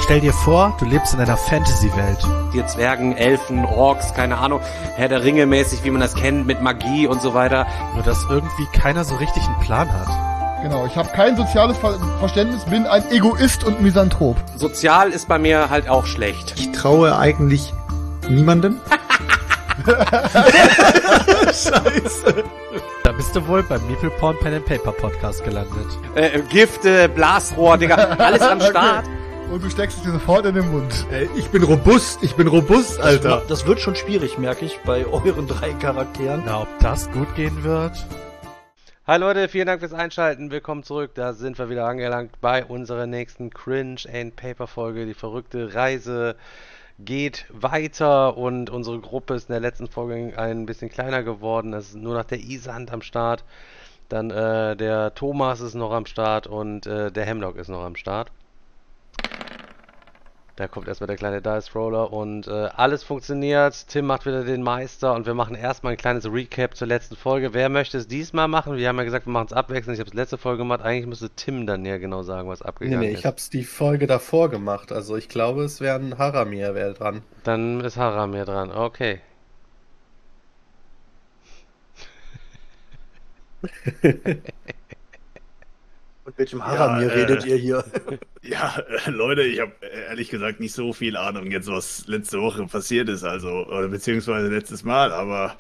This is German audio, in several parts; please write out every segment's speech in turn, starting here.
Stell dir vor, du lebst in einer Fantasy-Welt. Die Zwergen, Elfen, Orks, keine Ahnung, Herr der Ringe mäßig, wie man das kennt, mit Magie und so weiter. Nur dass irgendwie keiner so richtig einen Plan hat. Genau, ich habe kein soziales Verständnis, bin ein Egoist und Misanthrop. Sozial ist bei mir halt auch schlecht. Ich traue eigentlich niemandem. Scheiße. Da bist du wohl beim Meeple Porn Pen and Paper Podcast gelandet. Gifte, Blasrohr, Digga, alles am Start. Okay. Und du steckst es dir sofort in den Mund. Ich bin robust, Alter. Das wird schon schwierig, merke ich, bei euren 3 Charakteren. Na, ob das gut gehen wird? Hi Leute, vielen Dank fürs Einschalten. Willkommen zurück. Da sind wir wieder angelangt bei unserer nächsten Cringe and Paper Folge. Die verrückte Reise geht weiter und unsere Gruppe ist in der letzten Folge ein bisschen kleiner geworden. Es ist nur noch der Isand am Start. Dann der Thomas ist noch am Start und der Hemlock ist noch am Start. Da kommt erstmal der kleine Dice Roller und alles funktioniert. Tim macht wieder den Meister und wir machen erstmal ein kleines Recap zur letzten Folge. Wer möchte es diesmal machen? Wir haben ja gesagt, wir machen es abwechselnd. Ich habe es letzte Folge gemacht. Eigentlich müsste Tim dann ja genau sagen, was abgegangen ist. Ich habe es die Folge davor gemacht. Also ich glaube, es wäre ein Haramir dran. Dann ist Haramir dran. Okay. Mit welchem Haramir redet ihr hier? Ja, Leute, ich habe ehrlich gesagt nicht so viel Ahnung jetzt, was letzte Woche passiert ist, also, oder beziehungsweise letztes Mal, aber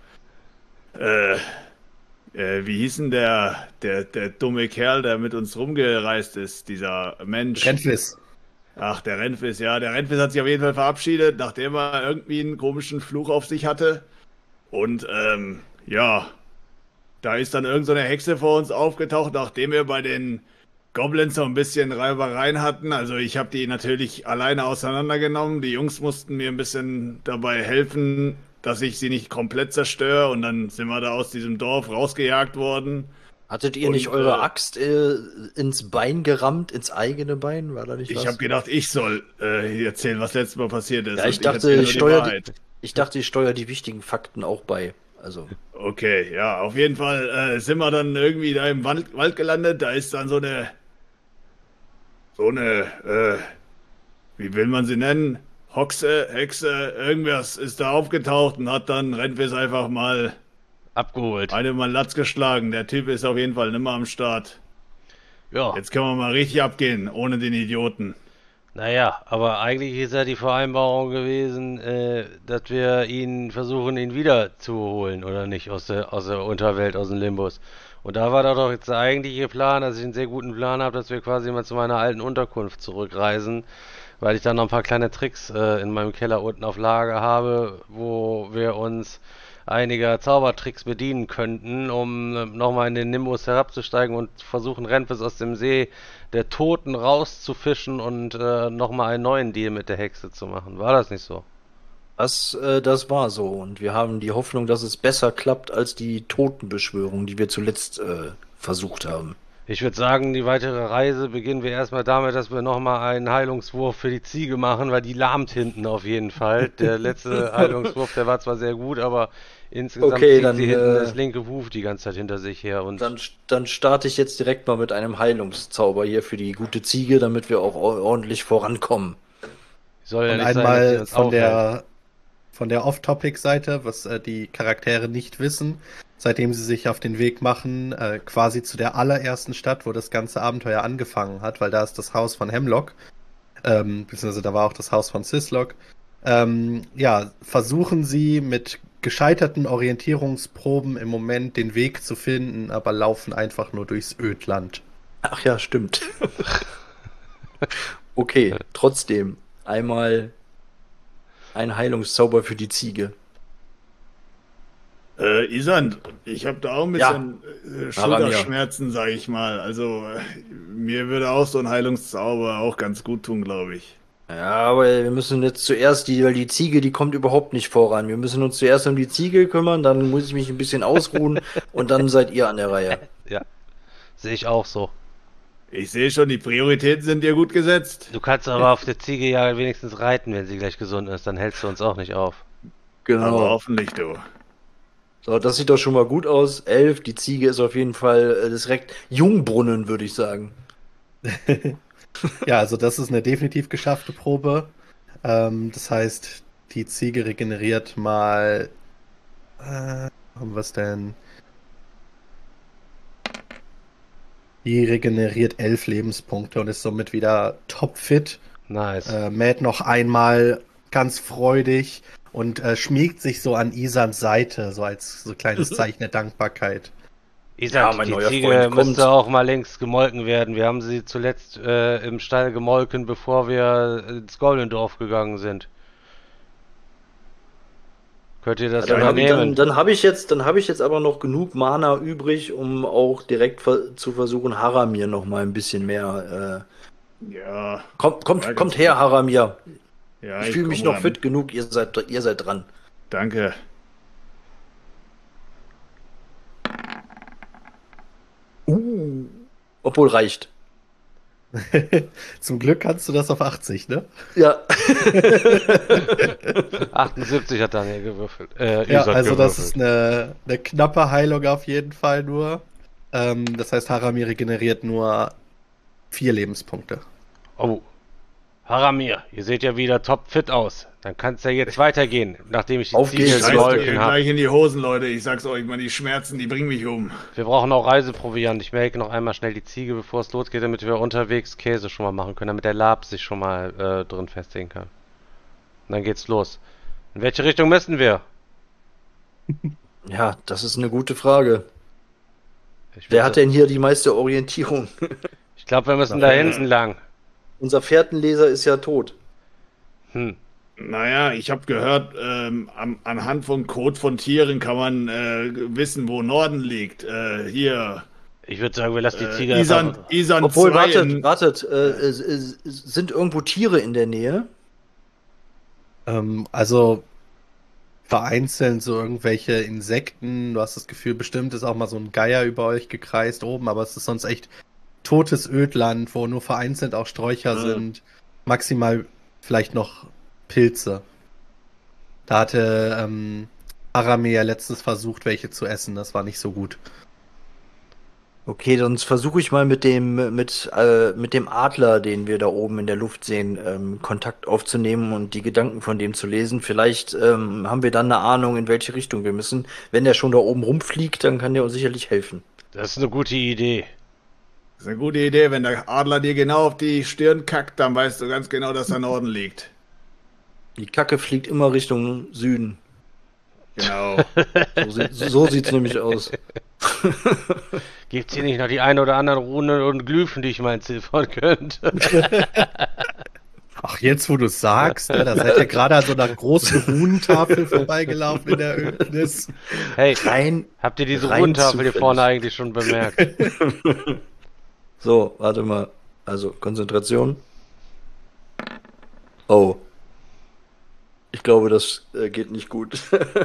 wie hieß denn der dumme Kerl, der mit uns rumgereist ist, dieser Mensch? Renfis. Ach, der Renfis, ja, der Renfis hat sich auf jeden Fall verabschiedet, nachdem er irgendwie einen komischen Fluch auf sich hatte. Und, ja, da ist dann irgend so eine Hexe vor uns aufgetaucht, nachdem wir bei den Goblins so ein bisschen Reibereien hatten. Also ich habe die natürlich alleine auseinandergenommen. Die Jungs mussten mir ein bisschen dabei helfen, dass ich sie nicht komplett zerstöre. Und dann sind wir da aus diesem Dorf rausgejagt worden. Hattet ihr nicht eure Axt ins Bein gerammt, ins eigene Bein? War da nicht was? Ich habe gedacht, ich soll erzählen, was letztes Mal passiert ist. Ja, ich dachte, ich steuere die wichtigen Fakten auch bei. Also. Okay, ja, auf jeden Fall sind wir dann irgendwie da im Wald gelandet. Da ist dann so eine, wie will man sie nennen? Hexe, irgendwas ist da aufgetaucht und hat dann Renfis einfach mal abgeholt. Eine mal Latz geschlagen. Der Typ ist auf jeden Fall nimmer am Start. Ja. Jetzt können wir mal richtig abgehen, ohne den Idioten. Naja, aber eigentlich ist ja die Vereinbarung gewesen, dass wir versuchen, ihn wieder zu holen, oder nicht, aus der Unterwelt, aus dem Limbus. Und da war doch jetzt der eigentliche Plan, dass ich einen sehr guten Plan habe, dass wir quasi mal zu meiner alten Unterkunft zurückreisen, weil ich dann noch ein paar kleine Tricks in meinem Keller unten auf Lager habe, wo wir uns einiger Zaubertricks bedienen könnten, um nochmal in den Nimbus herabzusteigen und versuchen, Renfis aus dem See der Toten rauszufischen und nochmal einen neuen Deal mit der Hexe zu machen. War das nicht so? Das war so. Und wir haben die Hoffnung, dass es besser klappt als die Totenbeschwörung, die wir zuletzt versucht haben. Ich würde sagen, die weitere Reise beginnen wir erstmal damit, dass wir nochmal einen Heilungswurf für die Ziege machen, weil die lahmt hinten auf jeden Fall. Der letzte Heilungswurf, der war zwar sehr gut, aber insgesamt zieht sie hinten das linke Huf die ganze Zeit hinter sich her. Und dann starte ich jetzt direkt mal mit einem Heilungszauber hier für die gute Ziege, damit wir auch ordentlich vorankommen. Soll ja und nicht einmal sein, von der Off-Topic-Seite, was die Charaktere nicht wissen, seitdem sie sich auf den Weg machen, quasi zu der allerersten Stadt, wo das ganze Abenteuer angefangen hat, weil da ist das Haus von Hemlock, beziehungsweise da war auch das Haus von Sislock. Versuchen sie mit gescheiterten Orientierungsproben im Moment den Weg zu finden, aber laufen einfach nur durchs Ödland. Ach ja, stimmt. Okay, trotzdem einmal ein Heilungszauber für die Ziege. Isand, ich habe da auch ein bisschen Schulterschmerzen, sage ich mal. Also mir würde auch so ein Heilungszauber auch ganz gut tun, glaube ich. Ja, aber wir müssen jetzt zuerst weil die Ziege, die kommt überhaupt nicht voran. Wir müssen uns zuerst um die Ziege kümmern, dann muss ich mich ein bisschen ausruhen und dann seid ihr an der Reihe. Ja, sehe ich auch so. Ich sehe schon, die Prioritäten sind dir gut gesetzt. Du kannst aber auf der Ziege ja wenigstens reiten, wenn sie gleich gesund ist, dann hältst du uns auch nicht auf. Genau. Aber hoffentlich, du. So, das sieht doch schon mal gut aus. 11, die Ziege ist auf jeden Fall direkt Jungbrunnen, würde ich sagen. Ja, also das ist eine definitiv geschaffte Probe. Das heißt, die Ziege regeneriert mal. Haben wir es denn? Die regeneriert 11 Lebenspunkte und ist somit wieder topfit. Nice. Mäht noch einmal ganz freudig und schmiegt sich so an Isans Seite, so als so kleines Zeichen der Dankbarkeit. Isaac, Ja, mein die neuer Ziege Freund kommt. müsste auch mal längst gemolken werden. Wir haben sie zuletzt im Stall gemolken, bevor wir ins Goblindorf gegangen sind. Könnt ihr das übernehmen? Dann habe ich jetzt aber noch genug Mana übrig, um auch direkt zu versuchen, Haramir noch mal ein bisschen mehr. Ja. Kommt her, Haramir. Ja, Ich fühle mich komm noch ran. fit genug. Ihr seid dran. Danke. Obwohl reicht. Zum Glück kannst du das auf 80, ne? Ja. 78 hat Daniel gewürfelt. Ja, Isaac also das gewürfelt. ist eine knappe Heilung auf jeden Fall nur. Das heißt, Haramir regeneriert nur 4 Lebenspunkte. Oh. Haramir, ihr seht ja wieder topfit aus. Dann kann es ja jetzt weitergehen, nachdem ich die Auf Ziege geht's. Scheiße, gemolken habe. gleich in die Hosen, Leute. Ich sag's euch mal, die Schmerzen, die bringen mich um. Wir brauchen auch Reiseproviant. Ich melke noch einmal schnell die Ziege, bevor es losgeht, damit wir unterwegs Käse schon mal machen können, damit der Lab sich schon mal drin festigen kann. Und dann geht's los. In welche Richtung müssen wir? Ja, das ist eine gute Frage. Ich Wer würd hat sa- denn hier die meiste Orientierung? Ich glaube, wir müssen da hinten lang. Unser Fährtenleser ist ja tot. Hm. Naja, ich habe gehört, anhand von Kot von Tieren kann man wissen, wo Norden liegt. Hier, Ich würde sagen, wir lassen die Ziege Isan, einfach... Isan Obwohl, 2 in- wartet. Sind irgendwo Tiere in der Nähe? Also vereinzelt so irgendwelche Insekten. Du hast das Gefühl, bestimmt ist auch mal so ein Geier über euch gekreist oben, aber es ist sonst echt totes Ödland, wo nur vereinzelt auch Sträucher sind. Maximal vielleicht noch Pilze. Da hatte Aramir ja letztens versucht, welche zu essen. Das war nicht so gut. Okay, sonst versuche ich mal mit dem Adler, den wir da oben in der Luft sehen, Kontakt aufzunehmen und die Gedanken von dem zu lesen. Vielleicht haben wir dann eine Ahnung, in welche Richtung wir müssen. Wenn der schon da oben rumfliegt, dann kann der uns sicherlich helfen. Das ist eine gute Idee. Das ist eine gute Idee. Wenn der Adler dir genau auf die Stirn kackt, dann weißt du ganz genau, dass der Norden liegt. Die Kacke fliegt immer Richtung Süden. Genau. So sieht's nämlich aus. Gibt's hier nicht noch die ein oder anderen Runen und Glyphen, die ich mal entziffern könnte? Ach, jetzt wo du es sagst, ne, da seid ihr gerade an so einer großen Runentafel vorbeigelaufen in der Ödnis. Hey, Rein. habt ihr diese rein Runentafel hier zufällig. vorne eigentlich schon bemerkt? So, warte mal. Also, Konzentration. Oh. Ich glaube, das geht nicht gut.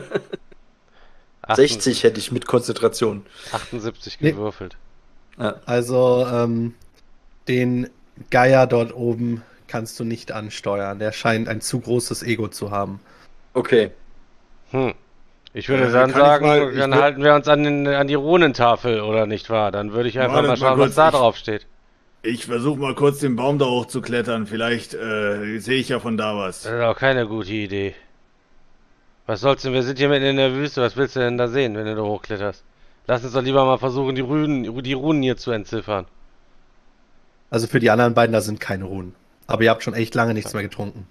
60 hätte ich mit Konzentration. 78 Nee. gewürfelt. Ja. Also, den Geier dort oben kannst du nicht ansteuern. Der scheint ein zu großes Ego zu haben. Okay. Ich würde Kann dann ich sagen, mal- ich dann würd- halten wir uns an die Runentafel, oder nicht wahr? Dann würde ich einfach Wartet mal schauen, mal was kurz, da ich- drauf steht. Ich versuche mal kurz den Baum da hoch zu klettern. Vielleicht sehe ich ja von da was. Das ist auch keine gute Idee. Was soll's denn? Wir sind hier mitten in der Wüste. Was willst du denn da sehen, wenn du da hochkletterst? Lass uns doch lieber mal versuchen, die Runen hier zu entziffern. Also für die anderen beiden, da sind keine Runen. Aber ihr habt schon echt lange nichts mehr getrunken.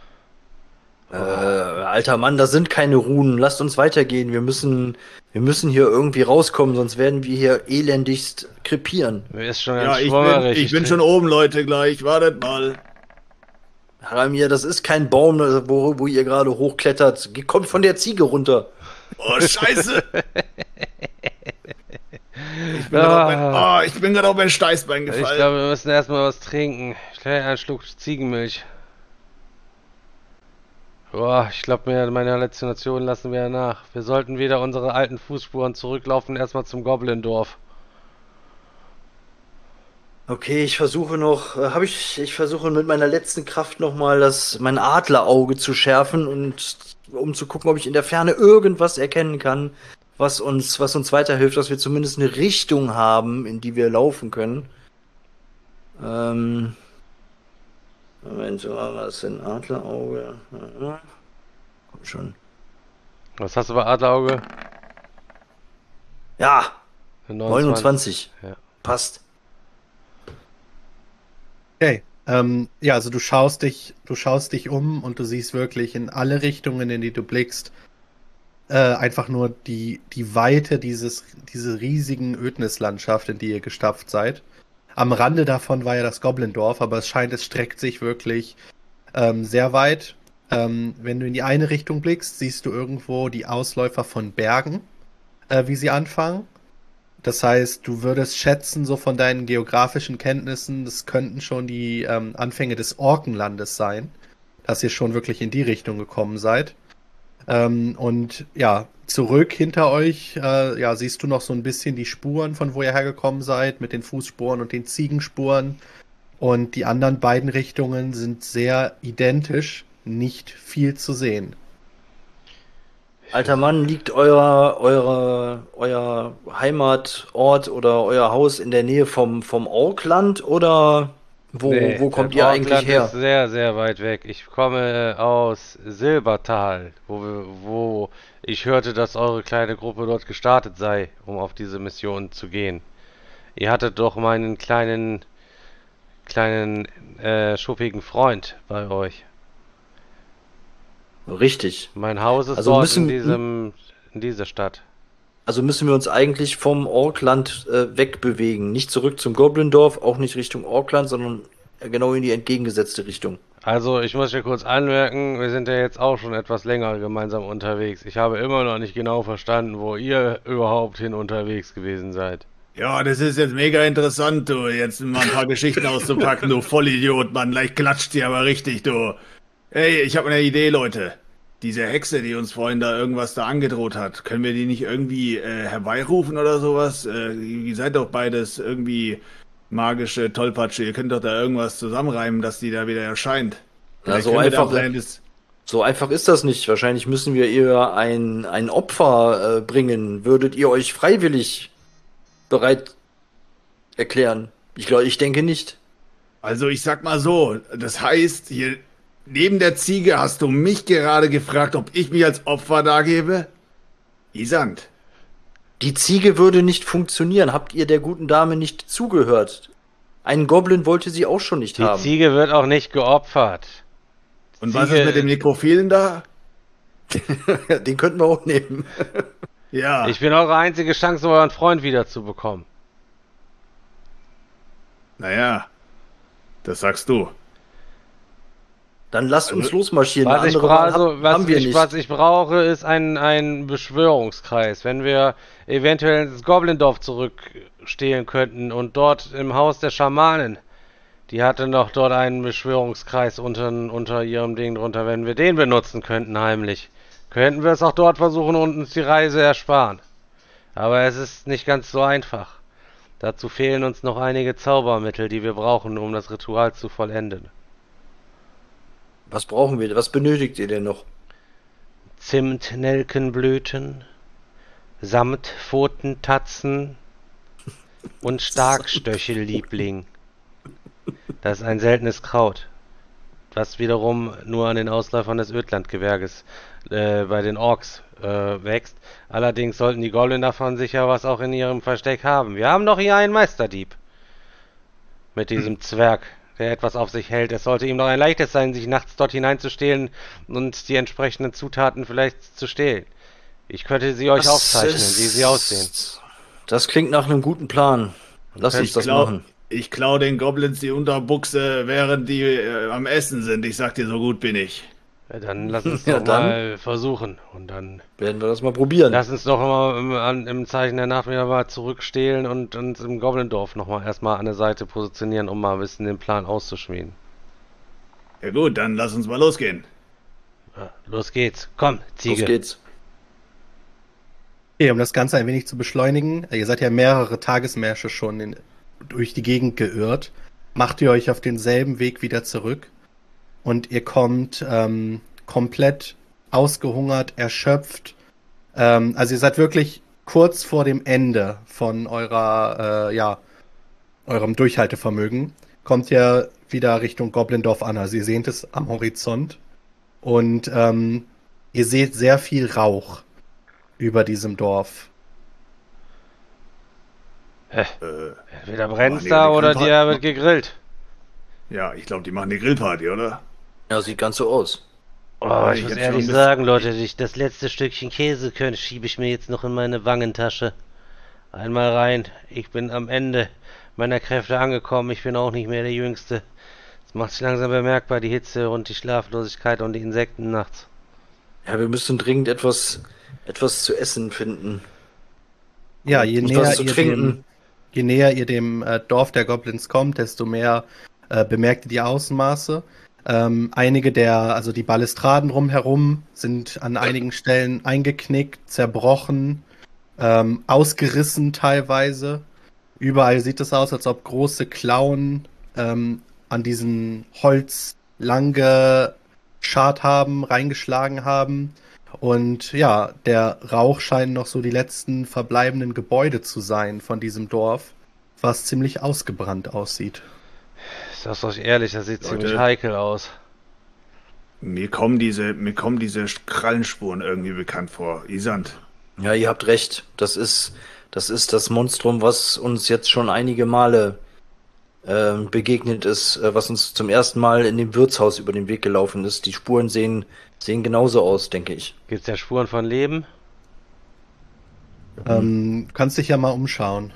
Alter Mann, da sind keine Runen. Lasst uns weitergehen. Wir müssen hier irgendwie rauskommen, sonst werden wir hier elendigst krepieren. Mir ist schon Ja, ganz ich schwummerig. bin, ich bin schon oben, Leute, gleich. Wartet mal. Haramir, das ist kein Baum, wo ihr gerade hochklettert. Kommt von der Ziege runter. Oh, scheiße. Ich bin gerade auf mein Steißbein Ich gefallen. glaube, wir müssen erstmal was trinken. Schnell einen Schluck Ziegenmilch. Boah, ich glaube, meine Halluzinationen lassen wir nach. Wir sollten wieder unsere alten Fußspuren zurücklaufen, erstmal zum Goblindorf. Okay, ich versuche mit meiner letzten Kraft nochmal mein Adlerauge zu schärfen und um zu gucken, ob ich in der Ferne irgendwas erkennen kann, was uns weiterhilft, dass wir zumindest eine Richtung haben, in die wir laufen können. Moment, was ist denn Adlerauge? Komm schon. Was hast du bei Adlerauge? Ja, 29. 29. Ja. Passt. Okay. Ja, also du schaust dich um und du siehst wirklich in alle Richtungen, in die du blickst, einfach nur die Weite diese riesigen Ödnislandschaft, in die ihr gestapft seid. Am Rande davon war ja das Goblindorf, aber es scheint, es streckt sich wirklich sehr weit. Wenn du in die eine Richtung blickst, siehst du irgendwo die Ausläufer von Bergen, wie sie anfangen. Das heißt, du würdest schätzen, so von deinen geografischen Kenntnissen, das könnten schon die Anfänge des Orkenlandes sein, dass ihr schon wirklich in die Richtung gekommen seid. Und ja, zurück hinter euch, ja, siehst du noch so ein bisschen die Spuren, von wo ihr hergekommen seid, mit den Fußspuren und den Ziegenspuren. Und die anderen beiden Richtungen sind sehr identisch, nicht viel zu sehen. Alter Mann, liegt euer Heimatort oder euer Haus in der Nähe vom Orkland oder wo kommt ihr eigentlich Orkland her? ist sehr, sehr weit weg. Ich komme aus Silbertal, wo ich hörte, dass eure kleine Gruppe dort gestartet sei, um auf diese Mission zu gehen. Ihr hattet doch meinen kleinen schuppigen Freund bei euch. Richtig. Mein Haus ist Also dort in dieser Stadt. Also müssen wir uns eigentlich vom Orkland wegbewegen. Nicht zurück zum Goblindorf, auch nicht Richtung Orkland, sondern genau in die entgegengesetzte Richtung. Also, ich muss hier kurz anmerken, wir sind ja jetzt auch schon etwas länger gemeinsam unterwegs. Ich habe immer noch nicht genau verstanden, wo ihr überhaupt hin unterwegs gewesen seid. Ja, das ist jetzt mega interessant, du, jetzt mal ein paar Geschichten auszupacken, du Vollidiot, Mann. Gleich klatscht die aber richtig, du. Ey, ich habe eine Idee, Leute. Diese Hexe, die uns vorhin da irgendwas da angedroht hat, können wir die nicht irgendwie herbeirufen oder sowas? Ihr seid doch beides irgendwie magische Tollpatsche. Ihr könnt doch da irgendwas zusammenreimen, dass die da wieder erscheint. Ja, Vielleicht so können wir da einfach, kleines... so einfach ist das nicht. Wahrscheinlich müssen wir ihr ein Opfer bringen. Würdet ihr euch freiwillig bereit erklären? Ich denke nicht. Also ich sag mal so, das heißt, hier neben der Ziege hast du mich gerade gefragt, ob ich mich als Opfer dargebe? Isand. Die Ziege würde nicht funktionieren. Habt ihr der guten Dame nicht zugehört? Einen Goblin wollte sie auch schon nicht Die haben. Ziege wird auch nicht geopfert. Und was ist mit dem Nekrophilen da? Den könnten wir auch nehmen. Ja. Ich bin eure einzige Chance, euren Freund wiederzubekommen. Naja, das sagst du. Dann lasst uns losmarschieren. Was Eine ich, andere Wahl was ich brauche, ist ein Beschwörungskreis. Wenn wir eventuell ins Goblindorf zurückstehlen könnten und dort im Haus der Schamanen, die hatte noch dort einen Beschwörungskreis unter ihrem Ding drunter, wenn wir den benutzen könnten heimlich, könnten wir es auch dort versuchen und uns die Reise ersparen. Aber es ist nicht ganz so einfach. Dazu fehlen uns noch einige Zaubermittel, die wir brauchen, um das Ritual zu vollenden. Was brauchen wir? Was benötigt ihr denn noch? Zimtnelkenblüten, Samtpfotentatzen und Starkstöchelliebling. Das ist ein seltenes Kraut, was wiederum nur an den Ausläufern des Ödlandgebirges bei den Orks wächst. Allerdings sollten die Goblin davon sicher was auch in ihrem Versteck haben. Wir haben doch hier einen Meisterdieb mit diesem Zwerg, der etwas auf sich hält. Es sollte ihm doch ein leichtes sein, sich nachts dort hineinzustehlen und die entsprechenden Zutaten vielleicht zu stehlen. Ich könnte sie euch aufzeichnen, wie sie aussehen. Das klingt nach einem guten Plan. Lass uns das machen. Ich klau den Goblins die Unterbuchse, während die am Essen sind. Ich sag dir, so gut bin ich. Ja, dann lass uns Ja, doch dann mal versuchen. Und dann werden wir das mal probieren. lass uns doch mal im Zeichen der Nacht wieder mal zurückstehlen und uns im Goblindorf nochmal erstmal an der Seite positionieren, um mal ein bisschen den Plan auszuschmieden. Ja gut, dann lass uns mal losgehen. Ja, los geht's. Komm, Ziege. Los geht's. Okay, um das Ganze ein wenig zu beschleunigen, ihr seid ja mehrere Tagesmärsche schon durch die Gegend geirrt, macht ihr euch auf denselben Weg wieder zurück und ihr kommt komplett ausgehungert, erschöpft. Also ihr seid wirklich kurz vor dem Ende von eurem Durchhaltevermögen. kommt ihr wieder Richtung Goblindorf an. Also ihr seht es am Horizont. Und ihr seht sehr viel Rauch über diesem Dorf. Entweder brennt's machen die da eine oder Grillparty? wird gegrillt. Ja, ich glaube, die machen eine Grillparty, oder? Ja, sieht ganz so aus. Oh, ich ich muss jetzt ehrlich schon sagen, Leute, das letzte Stückchen Käse schiebe ich mir jetzt noch in meine Wangentasche. Einmal rein. Ich bin am Ende meiner Kräfte angekommen. Ich bin auch nicht mehr der Jüngste. Es macht sich langsam bemerkbar, die Hitze und die Schlaflosigkeit und die Insekten nachts. Ja, wir müssen dringend etwas zu essen finden. Ja, je Und näher, was zu ihr trinken. je näher ihr dem Dorf der Goblins kommt, desto mehr bemerkt ihr die Außenmaße. Einige also die Balustraden rumherum sind an einigen Stellen eingeknickt, zerbrochen, ausgerissen teilweise. Überall sieht es aus, als ob große Klauen an diesen Holz lang geschart haben, reingeschlagen haben. Und ja, der Rauch scheint noch so die letzten verbleibenden Gebäude zu sein von diesem Dorf, was ziemlich ausgebrannt aussieht. Ich sag's euch ehrlich, das sieht Leute. ziemlich heikel aus. Mir kommen diese Krallenspuren irgendwie bekannt vor. Isand. Ja, ihr habt recht. Das ist das Monstrum, was uns jetzt schon einige Male begegnet ist, was uns zum ersten Mal in dem Wirtshaus über den Weg gelaufen ist. Die Spuren sehen genauso aus, denke ich. Gibt's ja Spuren von Leben? Kannst dich ja mal umschauen.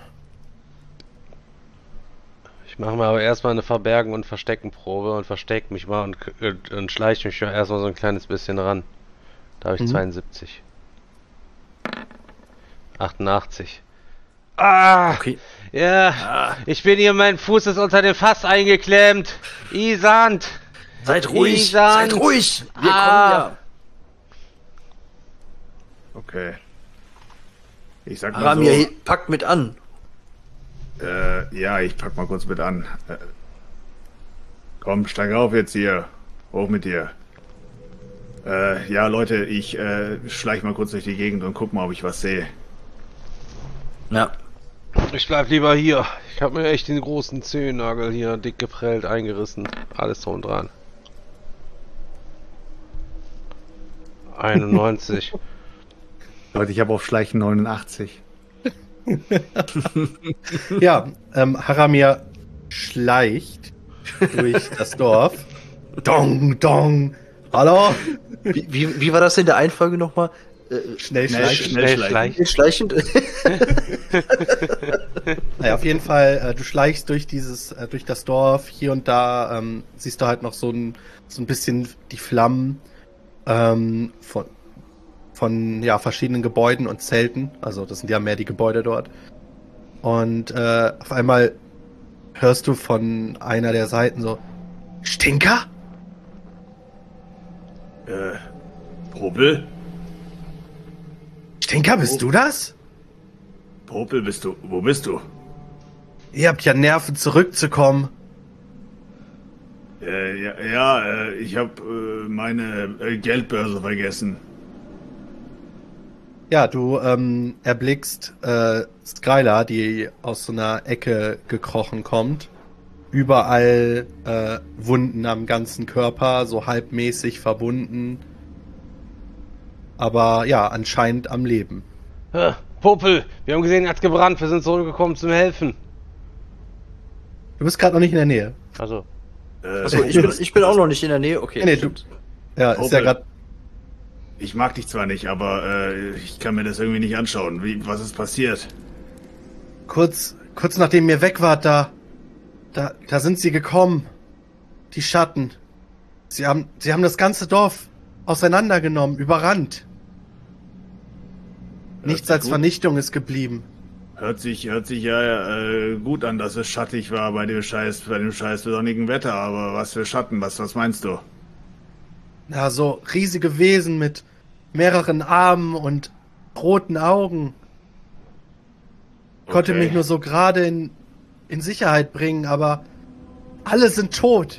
Ich mache mir aber erstmal eine Verbergen- und Versteckenprobe und versteck mich mal und schleiche mich erstmal so ein kleines bisschen ran. Da habe ich 72. 88. Ah! Okay. Ja, ich bin hier, mein Fuß ist unter dem Fass eingeklemmt. Isand! Seid ruhig! Isand! Seid ruhig! Wir Ah. kommen ja. Okay. Ich sag mal so. Ramir, packt mit an. Ja, ich pack mal kurz mit an. Komm, steig auf jetzt hier. Hoch mit dir. Ja, Leute, ich schleich mal kurz durch die Gegend und guck mal, ob ich was sehe. Ja. Ich bleib lieber hier. Ich habe mir echt den großen Zehennagel hier dick geprellt, eingerissen. Alles drum und dran. 91. Leute, ich habe auf Schleichen 89. Ja, Haramir schleicht durch das Dorf. Dong, dong. Hallo? Wie war das in der Einfolge nochmal? Schnell Schnell schleichen. schleichen. Schleichend? Naja, auf jeden Fall, du schleichst durch durch das Dorf. Hier und da siehst du halt noch so ein bisschen die Flammen von ja, verschiedenen Gebäuden und Zelten. Also das sind ja mehr die Gebäude dort. Und auf einmal hörst du von einer der Seiten so: Stinker? Popel? Stinker, bist du das? Popel, wo bist du? Ihr habt ja Nerven, zurückzukommen. Ich habe meine Geldbörse vergessen. Ja, du erblickst Skylar, die aus so einer Ecke gekrochen kommt. Überall Wunden am ganzen Körper, so halbmäßig verbunden. Aber ja, anscheinend am Leben. Popel, wir haben gesehen, er hat gebrannt. Wir sind zurückgekommen zum Helfen. Du bist gerade noch nicht in der Nähe. Also, Achso, ich bin auch noch nicht in der Nähe. Okay. Nee, stimmt. Ja, ist ja Popel. gerade. Ich mag dich zwar nicht, aber ich kann mir das irgendwie nicht anschauen. Was ist passiert? Kurz nachdem ihr weg wart, da sind sie gekommen. Die Schatten. Sie haben das ganze Dorf auseinandergenommen, überrannt. Nichts sich als gut. Vernichtung ist geblieben. Hört sich ja gut an, dass es schattig war bei dem scheiß sonnigen Wetter, aber was für Schatten, was meinst du? Ja, so riesige Wesen mit mehreren Armen und roten Augen. Konnte Okay. mich nur so gerade in Sicherheit bringen, aber alle sind tot.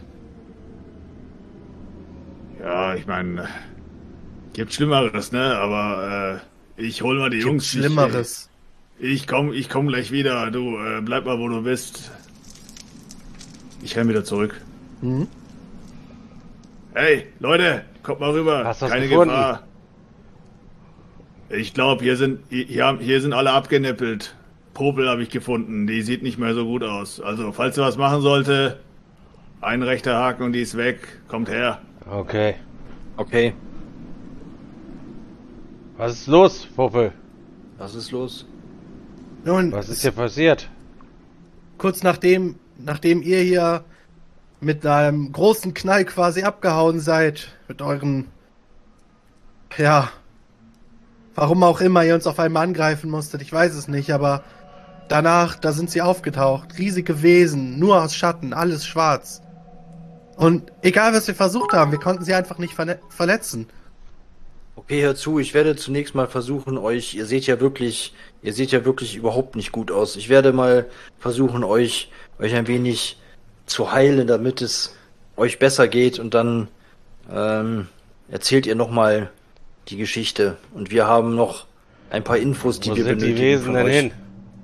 Ja, ich meine, gibt Schlimmeres, ne? Aber ich hol mal die Gibt Jungs. Schlimmeres. Ich komm gleich wieder. Du bleib mal, wo du bist. Ich renn wieder zurück. Mhm. Hey, Leute, kommt mal rüber. Hast du was Keine gefunden? Gefahr. Ich glaube, hier sind alle abgenippelt. Popel habe ich gefunden. Die sieht nicht mehr so gut aus. Also, falls ihr was machen sollte, ein rechter Haken und die ist weg. Kommt her. Okay. Okay, Was ist los, Puppel? was ist los? Nun, Was ist hier passiert? kurz nachdem ihr hier mit einem großen Knall quasi abgehauen seid, mit euren, ja, warum auch immer ihr uns auf einmal angreifen musstet, ich weiß es nicht, aber danach, da sind sie aufgetaucht, riesige Wesen, nur aus Schatten, alles schwarz. Und egal was wir versucht haben, wir konnten sie einfach nicht verletzen. Okay, hör zu, ich werde zunächst mal versuchen, ihr seht ja wirklich überhaupt nicht gut aus. Ich werde mal versuchen, euch ein wenig zu heilen, damit es euch besser geht und dann erzählt ihr nochmal die Geschichte. Und wir haben noch ein paar Infos, die Wo wir sind die benötigen Wesen von denn euch. hin?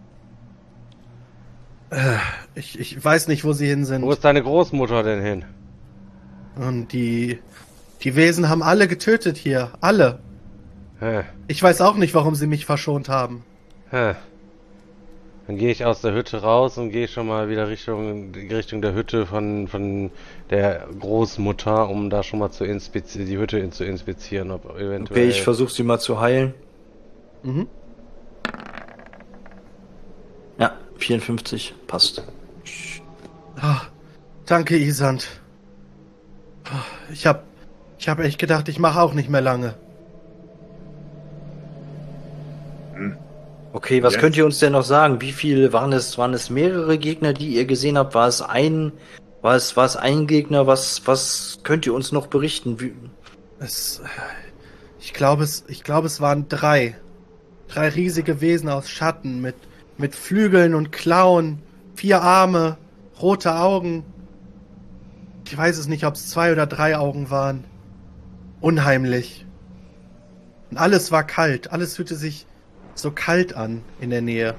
Ich weiß nicht, wo sie hin sind. Wo ist deine Großmutter denn hin? Und die Wesen haben alle getötet hier, alle. Hä, Ich weiß auch nicht, warum sie mich verschont haben. hä. Dann gehe ich aus der Hütte raus und gehe schon mal wieder Richtung der Hütte von der Großmutter, um da schon mal die Hütte zu inspizieren, ob eventuell... Okay, ich versuche sie mal zu heilen. Mhm. Ja, 54, passt. Ah, danke, Isand. Ah, Ich hab echt gedacht, ich mache auch nicht mehr lange. Okay, was Ja. könnt ihr uns denn noch sagen? Wie viele waren es mehrere Gegner, die ihr gesehen habt? War es ein Gegner? Was könnt ihr uns noch berichten? Ich glaube, es waren drei. Drei riesige Wesen aus Schatten mit Flügeln und Klauen, 4 Arme, rote Augen. Ich weiß es nicht, ob es 2 oder 3 Augen waren. Unheimlich. Und alles war kalt. Alles fühlte sich so kalt an in der Nähe.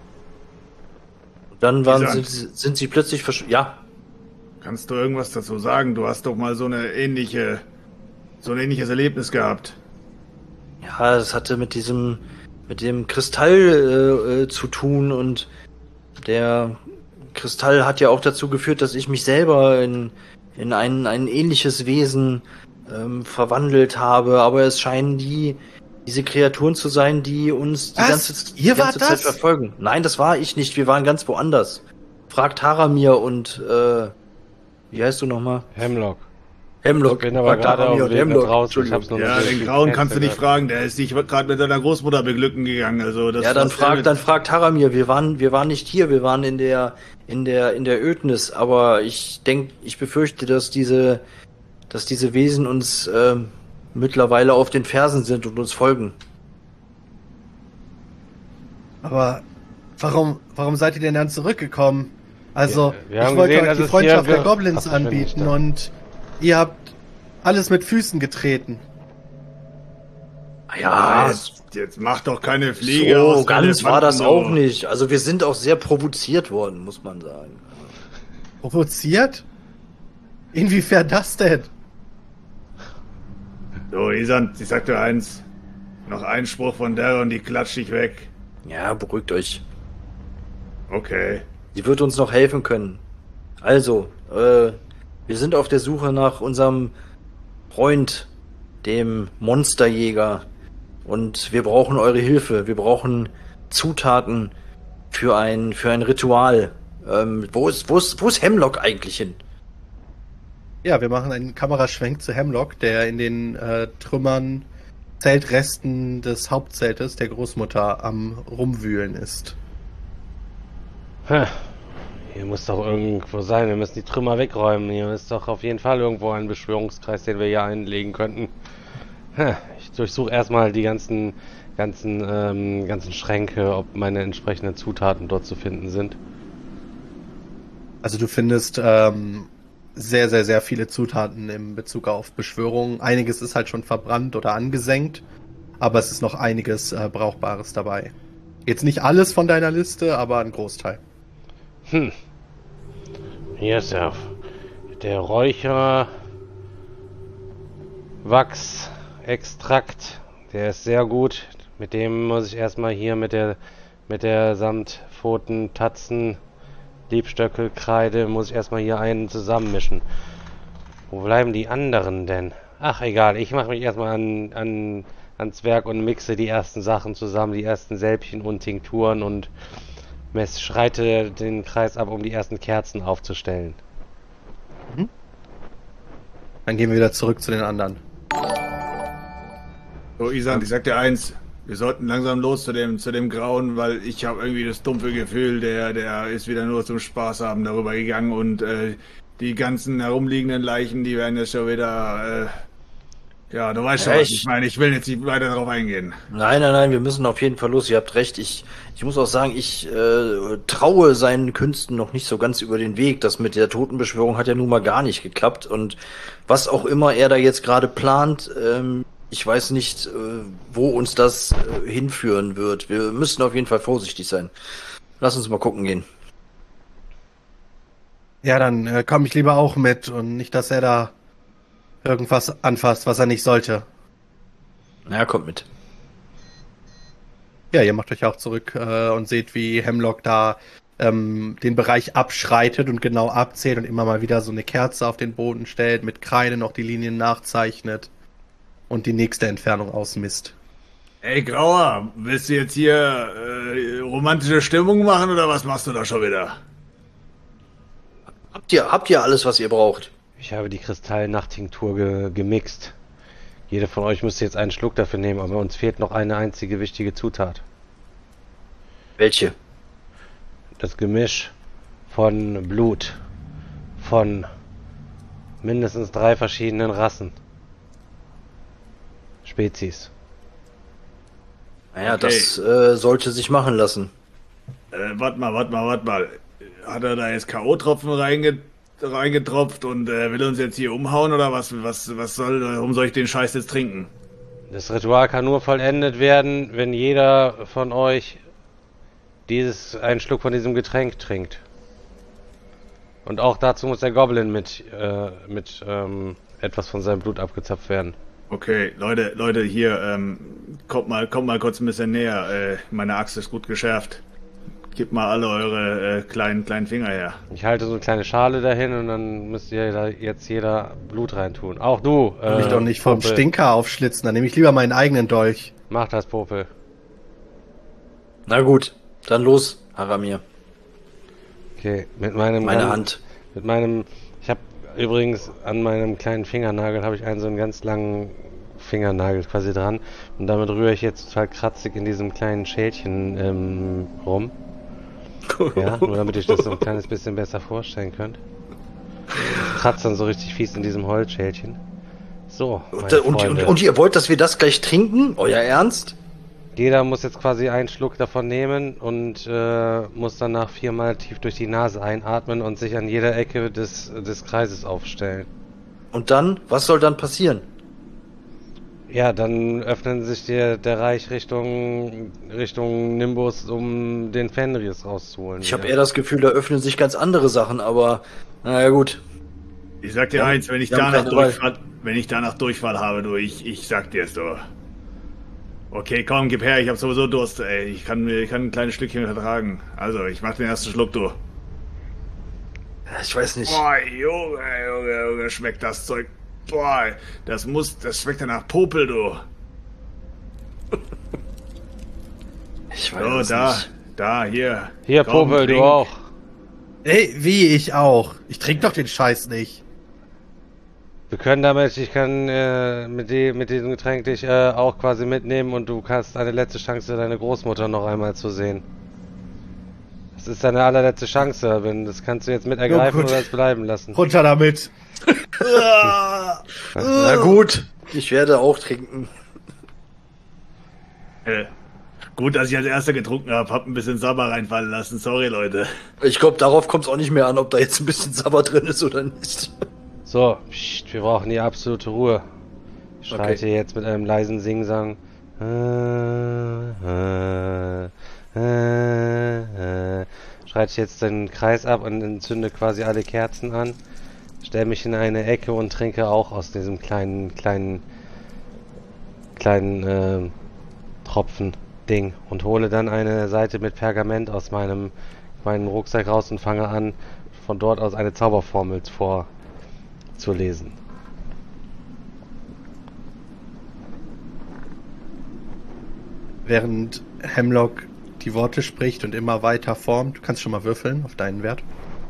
Dann Isand. sind sie plötzlich ja. Kannst du irgendwas dazu sagen? Du hast doch mal so ein ähnliches Erlebnis gehabt. Ja, es hatte mit dem Kristall zu tun und der Kristall hat ja auch dazu geführt, dass ich mich selber in ein ähnliches Wesen verwandelt habe, aber es scheinen diese Kreaturen zu sein, die uns die Was? Ihr wart Zeit das? verfolgen. Nein, das war ich nicht, wir waren ganz woanders. Fragt Haramir und wie heißt du nochmal? Hemlock. Hemlock. Ich bin aber Fragt gerade auf Haramir dem und Weg nach Hemlock. draußen. Ich hab's noch Ja, nicht den durch Grauen die kannst du nicht Fenster fragen. Der ist sich gerade mit deiner Großmutter beglücken gegangen. Also das Ja, dann was fragt Haramir. Wir waren nicht hier, wir waren in der Ödnis, aber ich befürchte, dass diese Wesen uns mittlerweile auf den Fersen sind und uns folgen. Aber warum seid ihr denn dann zurückgekommen? Also, wir haben ich wollte gesehen, euch dass die es Freundschaft hier der Goblins verschwindet anbieten dann. und ihr habt alles mit Füßen getreten. Ja, jetzt macht doch keine Fliege so aus ganz war das Elefanten, auch du. nicht. Also wir sind auch sehr provoziert worden, muss man sagen. Provoziert? Inwiefern das denn? So, Isand, ich sag dir eins. Noch ein Spruch von der und die klatscht dich weg. Ja, beruhigt euch. Okay. Sie wird uns noch helfen können. Also, wir sind auf der Suche nach unserem Freund, dem Monsterjäger. Und wir brauchen eure Hilfe. Wir brauchen Zutaten für ein Ritual. Wo ist Hemlock eigentlich hin? Ja, wir machen einen Kameraschwenk zu Hemlock, der in den Trümmern, Zeltresten des Hauptzeltes der Großmutter am Rumwühlen ist. Hier muss doch irgendwo sein. Wir müssen die Trümmer wegräumen. Hier ist doch auf jeden Fall irgendwo ein Beschwörungskreis, den wir hier einlegen könnten. Ich durchsuche erstmal die ganzen Schränke, ob meine entsprechenden Zutaten dort zu finden sind. Also du findest sehr, sehr, sehr viele Zutaten in Bezug auf Beschwörungen. Einiges ist halt schon verbrannt oder angesenkt, aber es ist noch einiges Brauchbares dabei. Jetzt nicht alles von deiner Liste, aber ein Großteil. Hier ist der Räucherwachsextrakt. Der ist sehr gut. Mit dem muss ich erstmal hier mit der Samtpfoten, Tatzen, Liebstöckel, Kreide, muss ich erstmal hier einen zusammenmischen. Wo bleiben die anderen denn? Ach, egal. Ich mache mich erstmal ans Werk und mixe die ersten Sachen zusammen, die ersten Sälbchen und Tinkturen und schreite den Kreis ab, um die ersten Kerzen aufzustellen. Dann gehen wir wieder zurück zu den anderen. So, Isan, ich sag dir eins. Wir sollten langsam los zu dem Grauen, weil ich habe irgendwie das dumpfe Gefühl, der ist wieder nur zum Spaß haben darüber gegangen und die ganzen herumliegenden Leichen, die werden jetzt schon wieder, ja, du weißt schon, was ich meine. Ich will jetzt nicht weiter darauf eingehen. Nein, wir müssen auf jeden Fall los. Ihr habt recht. Ich muss auch sagen, ich traue seinen Künsten noch nicht so ganz über den Weg. Das mit der Totenbeschwörung hat ja nun mal gar nicht geklappt. Und was auch immer er da jetzt gerade plant, ich weiß nicht, wo uns das hinführen wird. Wir müssen auf jeden Fall vorsichtig sein. Lass uns mal gucken gehen. Ja, dann komme ich lieber auch mit und nicht, dass er da irgendwas anfasst, was er nicht sollte. Na, kommt mit. Ja, ihr macht euch auch zurück und seht, wie Hemlock da den Bereich abschreitet und genau abzählt und immer mal wieder so eine Kerze auf den Boden stellt, mit Kreide noch die Linien nachzeichnet und die nächste Entfernung ausmisst. Ey, Grauer, willst du jetzt hier romantische Stimmung machen oder was machst du da schon wieder? Habt ihr alles, was ihr braucht? Ich habe die Kristallnachttinktur gemixt. Jeder von euch müsste jetzt einen Schluck dafür nehmen, aber uns fehlt noch eine einzige wichtige Zutat. Welche? Das Gemisch von Blut von mindestens 3 verschiedenen Rassen. Spezies. Naja, Okay. das sollte sich machen lassen. Warte mal. Hat er da jetzt K.O.-Tropfen reingetropft und will uns jetzt hier umhauen oder was warum soll ich den Scheiß jetzt trinken? Das Ritual kann nur vollendet werden, wenn jeder von euch einen Schluck von diesem Getränk trinkt. Und auch dazu muss der Goblin mit etwas von seinem Blut abgezapft werden. Okay, Leute, hier, kommt mal kurz ein bisschen näher. Meine Axt ist gut geschärft. Gebt mal alle eure kleinen Finger her. Ich halte so eine kleine Schale dahin und dann müsst ihr da jetzt jeder Blut reintun. Auch du. Mich doch nicht vom Popel. Stinker aufschlitzen, dann nehme ich lieber meinen eigenen Dolch. Mach das, Popel. Na gut, dann los, Haramir. Okay, meine Hand. Ich habe übrigens an meinem kleinen Fingernagel habe ich so einen ganz langen Fingernagel quasi dran und damit rühre ich jetzt total kratzig in diesem kleinen Schälchen rum. Ja, nur damit ich das so ein kleines bisschen besser vorstellen könnt. Ich kratze dann so richtig fies in diesem Holzschälchen. So, Und ihr wollt, dass wir das gleich trinken? Euer Ernst? jeder muss jetzt quasi einen Schluck davon nehmen und muss danach 4-mal tief durch die Nase einatmen und sich an jeder Ecke des Kreises aufstellen. Und dann? Was soll dann passieren? Ja, dann öffnen sich der Reich Richtung Nimbus, um den Fenris rauszuholen. Ich habe eher das Gefühl, da öffnen sich ganz andere Sachen, aber naja gut. Ich sag dir eins, wenn ich danach Durchfall habe, du, ich sag dir es so. Okay, komm, gib her, ich hab sowieso Durst, ey. Ich kann ein kleines Stückchen vertragen. Also, ich mach den ersten Schluck, du. Ich weiß nicht. Boah, Junge, schmeckt das Zeug. Boah, das schmeckt ja nach Popel, du. Ich weiß So, nicht. hier. Hier, Komm, Popel, du trink. auch. Ey, wie ich auch. Ich trinke doch den Scheiß nicht. Wir können ich kann mit diesem Getränk dich auch quasi mitnehmen und du hast eine letzte Chance, deine Großmutter noch einmal zu sehen. Das ist deine allerletzte Chance, das kannst du jetzt mit ergreifen oder es bleiben lassen. Runter damit. Na gut, ich werde auch trinken. Gut, dass ich als Erster getrunken habe. Hab ein bisschen Sabber reinfallen lassen. Sorry, Leute. Ich glaube, darauf kommt es auch nicht mehr an, ob da jetzt ein bisschen Sabber drin ist oder nicht. So, pst, wir brauchen die absolute Ruhe. Ich schreite jetzt mit einem leisen Singsang. schreite ich jetzt den Kreis ab und entzünde quasi alle Kerzen an, stelle mich in eine Ecke und trinke auch aus diesem kleinen Tropfen-Ding und hole dann eine Seite mit Pergament aus meinem Rucksack raus und fange an, von dort aus eine Zauberformel vorzulesen. Während Hemlock die Worte spricht und immer weiter formt, du kannst schon mal würfeln auf deinen Wert.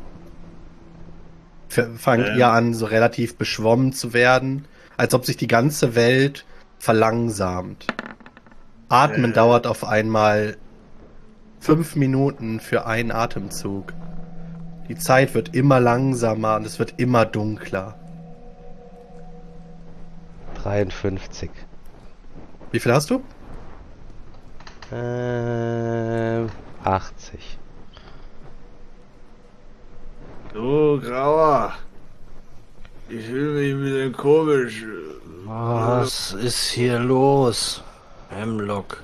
Fangt ihr an, so relativ beschwommen zu werden, als ob sich die ganze Welt verlangsamt. Atmen dauert auf einmal 5 Minuten für einen Atemzug. Die Zeit wird immer langsamer und es wird immer dunkler. 53. Wie viel hast du? 80. Du, Grauer. Ich fühle mich ein bisschen komisch. Was ist hier los? Hemlock.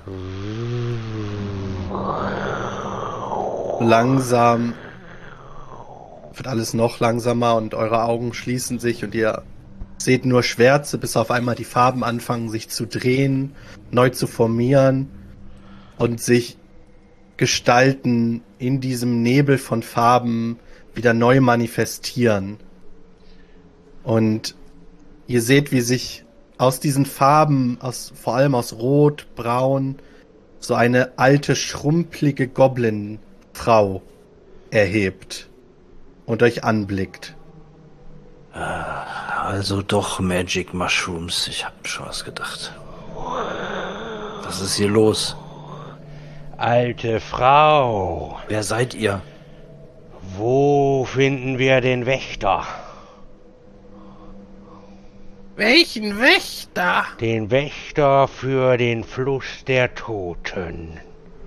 Langsam wird alles noch langsamer und eure Augen schließen sich und ihr seht nur Schwärze, bis auf einmal die Farben anfangen sich zu drehen, neu zu formieren und sich Gestalten in diesem Nebel von Farben wieder neu manifestieren. Und ihr seht, wie sich aus diesen Farben, vor allem aus Rot, Braun, so eine alte, schrumpelige Goblin-Frau erhebt und euch anblickt. Also doch Magic Mushrooms. Ich hab schon was gedacht. Was ist hier los? Alte Frau, Wer seid ihr? wo finden wir den Wächter? Welchen Wächter? Den Wächter für den Fluss der Toten.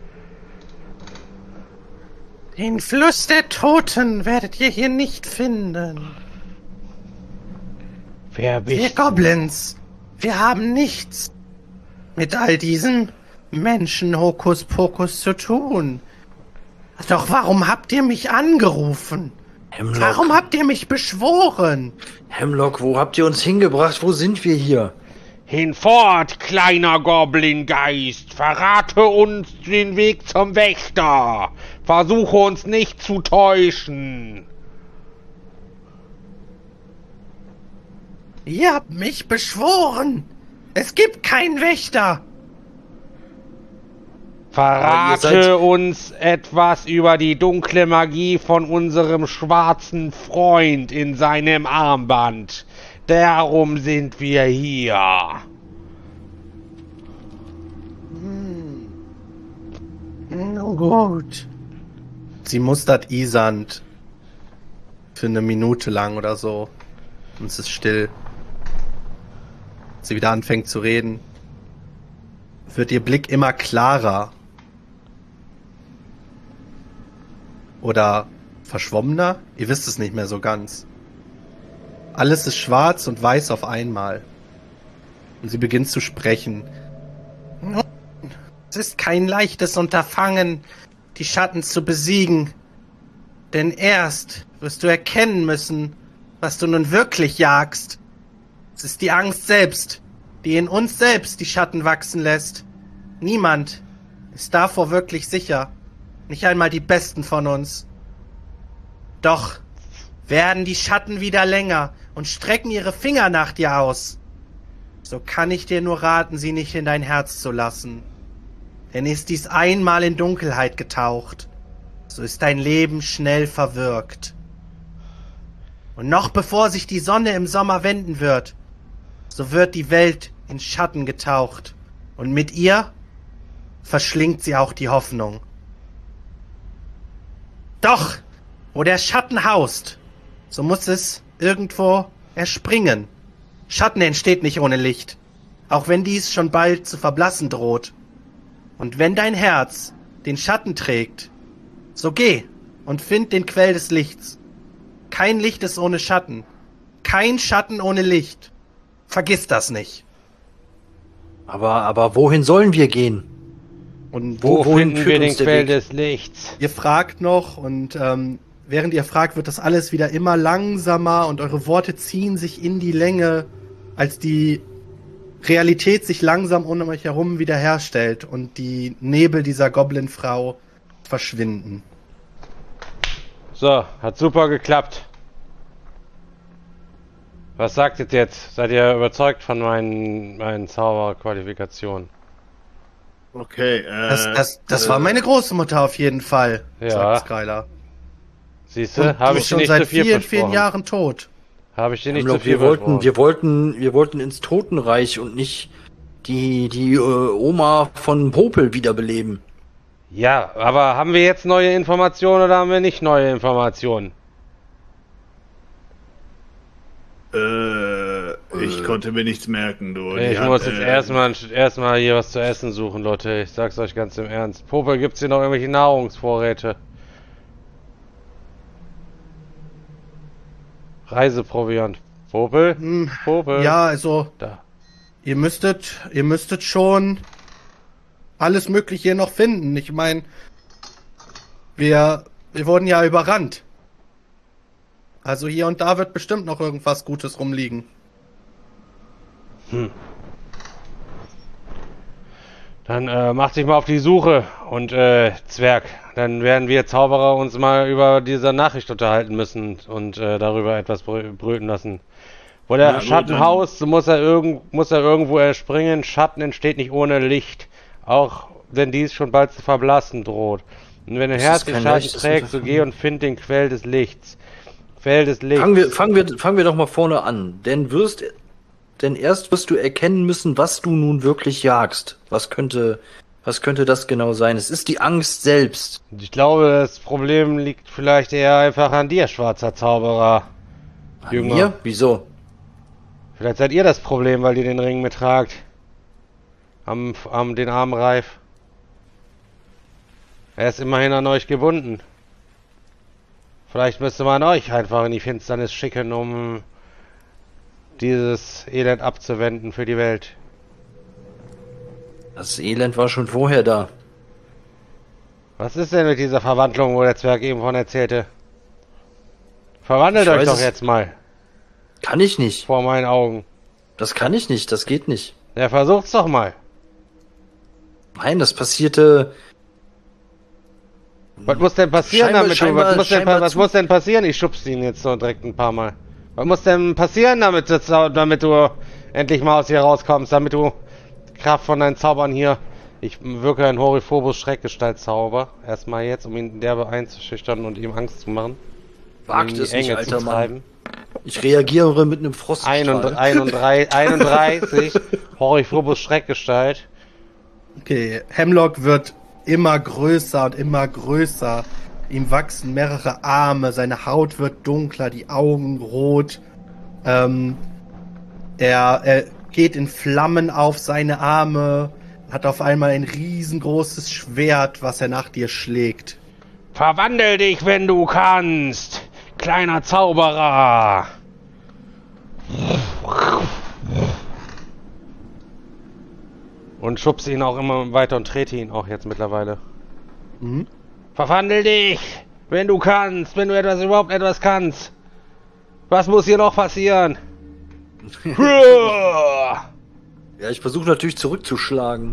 Den Fluss der Toten werdet ihr hier nicht finden. Wer Wir bist Goblins, wir haben nichts mit all diesen Menschen-Hokuspokus zu tun. Doch warum habt ihr mich angerufen? Hemlock. Warum habt ihr mich beschworen? Hemlock, wo habt ihr uns hingebracht? Wo sind wir hier? Hinfort, kleiner Goblin-Geist! Verrate uns den Weg zum Wächter! Versuche uns nicht zu täuschen! Ihr habt mich beschworen. Es gibt keinen Wächter. Verrate uns etwas über die dunkle Magie von unserem schwarzen Freund in seinem Armband. Darum sind wir hier. Nun gut. Sie mustert Isand für eine Minute lang oder so. Und es ist still. Sie wieder anfängt zu reden, wird ihr Blick immer klarer. Oder verschwommener? Ihr wisst es nicht mehr so ganz. Alles ist schwarz und weiß auf einmal. Und sie beginnt zu sprechen. Es ist kein leichtes Unterfangen, die Schatten zu besiegen. Denn erst wirst du erkennen müssen, was du nun wirklich jagst. Es ist die Angst selbst, die in uns selbst die Schatten wachsen lässt. Niemand ist davor wirklich sicher. Nicht einmal die Besten von uns. Doch werden die Schatten wieder länger und strecken ihre Finger nach dir aus. So kann ich dir nur raten, sie nicht in dein Herz zu lassen. Denn ist dies einmal in Dunkelheit getaucht, so ist dein Leben schnell verwirkt. Und noch bevor sich die Sonne im Sommer wenden wird, so wird die Welt in Schatten getaucht. Und mit ihr verschlingt sie auch die Hoffnung. Doch, wo der Schatten haust, so muss es irgendwo erspringen. Schatten entsteht nicht ohne Licht, auch wenn dies schon bald zu verblassen droht. Und wenn dein Herz den Schatten trägt, so geh und find den Quell des Lichts. Kein Licht ist ohne Schatten, kein Schatten ohne Licht. Vergiss das nicht. Aber wohin sollen wir gehen? Und Wo wohin finden führt wir den uns der Quell Weg? des Lichts? ihr fragt noch und während ihr fragt, wird das alles wieder immer langsamer und eure Worte ziehen sich in die Länge, als die Realität sich langsam um euch herum wiederherstellt und die Nebel dieser Goblin-Frau verschwinden. So, hat super geklappt. Was sagt ihr jetzt? Seid ihr überzeugt von meinen Zauberqualifikationen? Okay, Das war meine Großmutter auf jeden Fall, Ja. sagt Skylar. Siehst Und du? die Habe ist ich dir schon nicht seit zu viel vielen versprochen. Jahren tot. Habe ich dir nicht Hemlock, zu viel wir wollten, versprochen. wir wollten ins Totenreich und nicht die Oma von Popel wiederbeleben. Ja, aber haben wir jetzt neue Informationen oder haben wir nicht neue Informationen? ich konnte mir nichts merken, du. Die Ich hat, muss jetzt erstmal hier was zu essen suchen, Leute. Ich sag's euch ganz im Ernst. Popel, gibt's hier noch irgendwelche Nahrungsvorräte? Reiseproviant. Popel? Popel? Ja, also Da. ihr müsstet schon alles Mögliche hier noch finden. Ich meine, wir wurden ja überrannt. Also hier und da wird bestimmt noch irgendwas Gutes rumliegen. Dann mach dich mal auf die Suche und Zwerg. Dann werden wir Zauberer uns mal über diese Nachricht unterhalten müssen und darüber etwas brüten lassen. Wo der Na gut, Schatten haust, muss er irgendwo erspringen. Schatten entsteht nicht ohne Licht. Auch wenn dies schon bald zu verblassen droht. Und wenn dein Das Herz ist den kein Schatten leichtes trägt, so Unterfangen. geh und find den Quell des Lichts. Quell des Lichts. Fangen wir doch mal vorne an. Denn erst wirst du erkennen müssen, was du nun wirklich jagst. Was könnte das genau sein? Es ist die Angst selbst. Ich glaube, das Problem liegt vielleicht eher einfach an dir, schwarzer Zauberer. An Jünger. mir? Wieso? Vielleicht seid ihr das Problem, weil ihr den Ring mittragt. Den armen Reif. Er ist immerhin an euch gebunden. Vielleicht müsste man euch einfach in die Finsternis schicken, um dieses Elend abzuwenden für die Welt. Das Elend war schon vorher da. Was ist denn mit dieser Verwandlung, wo der Zwerg eben von erzählte? Verwandelt Ich euch weiß doch es- jetzt mal Kann ich nicht. vor meinen Augen. Das kann ich nicht. Das geht nicht. Ja, versucht's doch mal. Nein, das passierte. Was muss denn passieren, Scheinbar- damit du... scheinbar- scheinbar Was zu- muss denn passieren? Ich schub's ihn jetzt so direkt ein paar Mal. Was muss denn passieren, damit du endlich mal aus hier rauskommst, damit du Kraft von deinen Zaubern hier... Ich wirke ein Horiphobos Schreckgestaltzauber. Erstmal jetzt, um ihn derbe einzuschüchtern und ihm Angst zu machen. Wagt ihn in es die nicht, Enge alter zu Mann. treiben. Ich reagiere mit einem Froststrahl. 31 Horiphobos Schreckgestalt. Okay, Hemlock wird immer größer und immer größer. Ihm wachsen mehrere Arme, seine Haut wird dunkler, die Augen rot. Er geht in Flammen auf seine Arme, hat auf einmal ein riesengroßes Schwert, was er nach dir schlägt. Verwandel dich, wenn du kannst, kleiner Zauberer. Und schubst ihn auch immer weiter und trete ihn auch jetzt mittlerweile. Mhm. Verwandel dich, wenn du kannst, wenn du überhaupt etwas kannst. Was muss hier noch passieren? Ja, ich versuche natürlich zurückzuschlagen.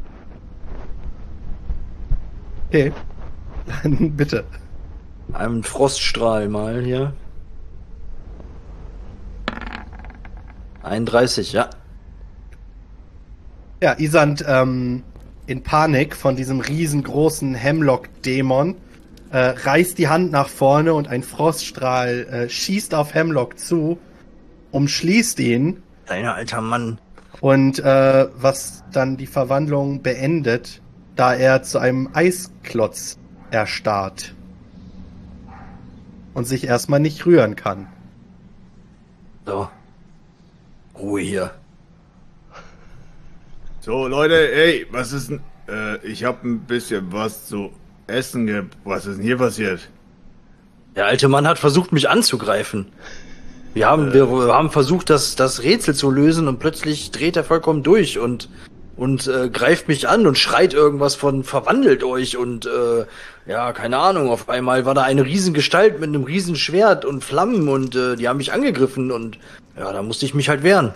Okay, dann bitte. Einen Froststrahl mal hier. 31, ja. Ja, Isand in Panik von diesem riesengroßen Hemlock-Dämon reißt die Hand nach vorne und ein Froststrahl schießt auf Hemlock zu, umschließt ihn Kleiner alter Mann. und was dann die Verwandlung beendet, da er zu einem Eisklotz erstarrt und sich erstmal nicht rühren kann. So. Ruhe hier. So, Leute, ey, was ist denn... ich hab ein bisschen was zu essen Was ist denn hier passiert? Der alte Mann hat versucht, mich anzugreifen. Wir haben versucht, das Rätsel zu lösen und plötzlich dreht er vollkommen durch und und greift mich an und schreit irgendwas von verwandelt euch und ja, keine Ahnung, auf einmal war da eine Riesengestalt mit einem Riesenschwert und Flammen und die haben mich angegriffen und ja, da musste ich mich halt wehren.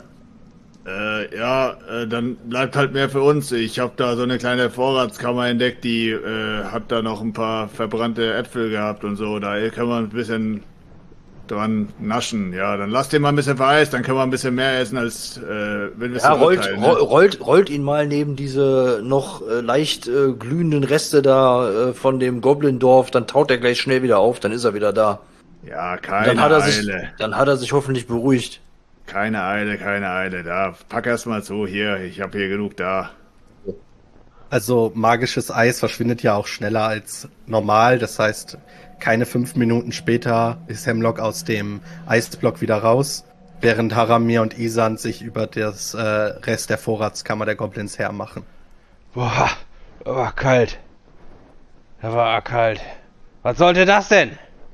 Dann bleibt halt mehr für uns. Ich habe da so eine kleine Vorratskammer entdeckt, die hat da noch ein paar verbrannte Äpfel gehabt und so. Da können wir ein bisschen dran naschen. Ja, dann lasst den mal ein bisschen vereist, dann können wir ein bisschen mehr essen, als wenn wir es rollt ihn mal neben diese noch leicht glühenden Reste da von dem Goblin-Dorf, dann taut er gleich schnell wieder auf, dann ist er wieder da. Ja, keine Eile. Dann hat er sich hoffentlich beruhigt. Keine Eile. Da, pack erst mal zu. Hier, ich habe hier genug da. Also magisches Eis verschwindet ja auch schneller als normal. Das heißt, keine 5 Minuten später ist Hemlock aus dem Eisblock wieder raus, während Haramir und Isan sich über das Rest der Vorratskammer der Goblins hermachen. Boah, war kalt. Da war kalt. Was sollte das denn?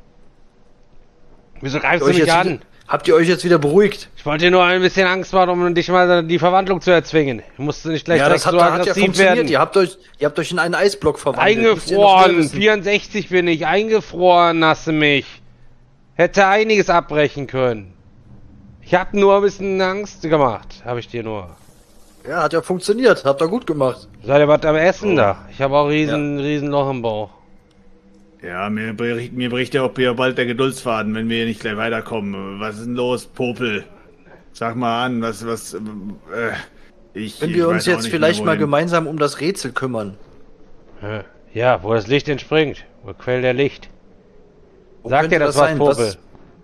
Wieso greifst du mich an? Habt ihr euch jetzt wieder beruhigt? Ich wollte dir nur ein bisschen Angst machen, um dich mal die Verwandlung zu erzwingen. Du musst nicht gleich das so aggressiv werden. Ihr habt euch in einen Eisblock verwandelt. Eingefroren, 64 bin ich, eingefroren hast du mich. Hätte einiges abbrechen können. Ich hab nur ein bisschen Angst gemacht, habe ich dir nur. Ja, hat ja funktioniert, habt ihr gut gemacht. Seid ihr was am Essen da? Ich habe auch riesen Loch im Bauch. Ja, mir bricht ja auch hier bald der Geduldsfaden, wenn wir hier nicht gleich weiterkommen. Was ist denn los, Popel? Sag mal an, wenn wir uns jetzt vielleicht mal gemeinsam um das Rätsel kümmern. Ja, wo das Licht entspringt. Wo quält der Licht? Sag dir das was, Popel?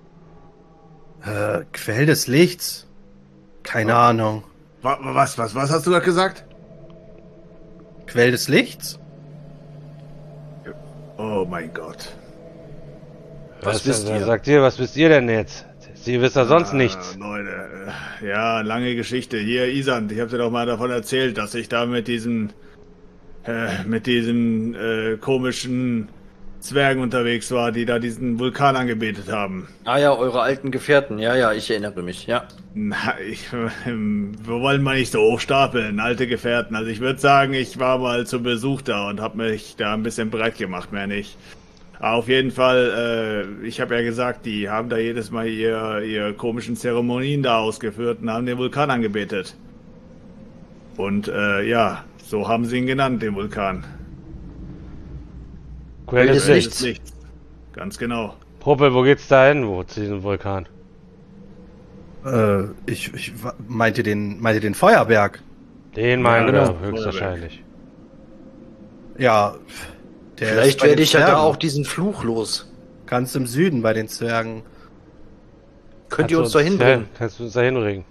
Quell des Lichts? Keine Ahnung. Was hast du gerade gesagt? Quell des Lichts? Oh mein Gott. Was wisst ihr? Sagt ihr, was wisst ihr denn jetzt? Sie wisst ja sonst nichts. Leute, ja, lange Geschichte. Hier, Isan, ich habe dir doch mal davon erzählt, dass ich da mit diesen komischen Zwergen unterwegs war, die da diesen Vulkan angebetet haben. Ah ja, eure alten Gefährten. Ja, ich erinnere mich, ja. Na, wir wollen mal nicht so hochstapeln, alte Gefährten. Also ich würde sagen, ich war mal zu Besuch da und habe mich da ein bisschen breit gemacht, mehr nicht. Aber auf jeden Fall, ich habe ja gesagt, die haben da jedes Mal ihre komischen Zeremonien da ausgeführt und haben den Vulkan angebetet. Und ja, so haben sie ihn genannt, den Vulkan. Quell des Lichts. Ganz genau. Popel, wo geht's da hin, zu diesem Vulkan? Ich meinte den Feuerberg. Den meinen wir höchstwahrscheinlich. Ja, vielleicht werde ich ja da auch diesen Fluch los. Ganz im Süden bei den Zwergen. Könnt ihr uns da hinbringen? Kannst du uns da hinbringen?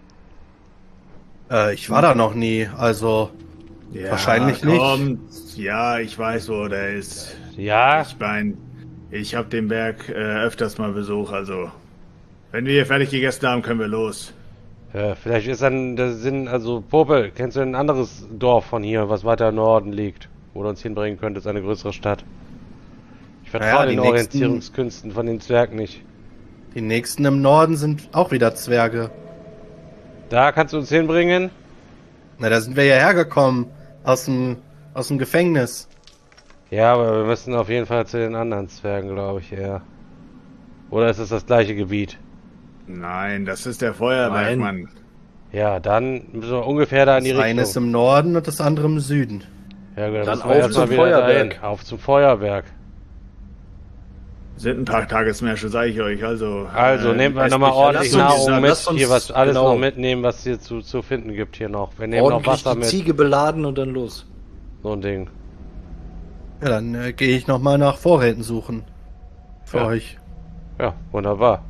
Ich war da noch nie, also Ja, wahrscheinlich nicht. Ja, ich weiß, wo der ist. Ja? Ich meine, ich habe den Berg öfters mal besucht, also wenn wir hier fertig gegessen haben, können wir los. Ja, vielleicht ist dann der Sinn, also Popel, kennst du ein anderes Dorf von hier, was weiter im Norden liegt, wo du uns hinbringen könntest, eine größere Stadt? Ich vertraue den Orientierungskünsten von den Zwergen nicht. Die nächsten im Norden sind auch wieder Zwerge. Da kannst du uns hinbringen? Na, da sind wir ja hergekommen, aus dem Gefängnis. Ja, aber wir müssen auf jeden Fall zu den anderen Zwergen, glaube ich, eher. Oder ist es das gleiche Gebiet? Nein, das ist der Feuerberg, Mann. Ja, dann müssen wir ungefähr da in die Richtung. Das eine ist im Norden und das andere im Süden. Ja, gut, dann auf zum Feuerberg. Auf zum Feuerberg. Sind ein paar Tagesmärsche, sage ich euch. Also nehmen wir nochmal ordentlich Nahrung mit. Hier alles genau noch mitnehmen, was hier zu finden gibt hier noch. Wir nehmen noch Wasser mit. Ziege beladen und dann los. So ein Ding. Ja, dann gehe ich nochmal nach Vorräten suchen. Für euch. Ja, wunderbar.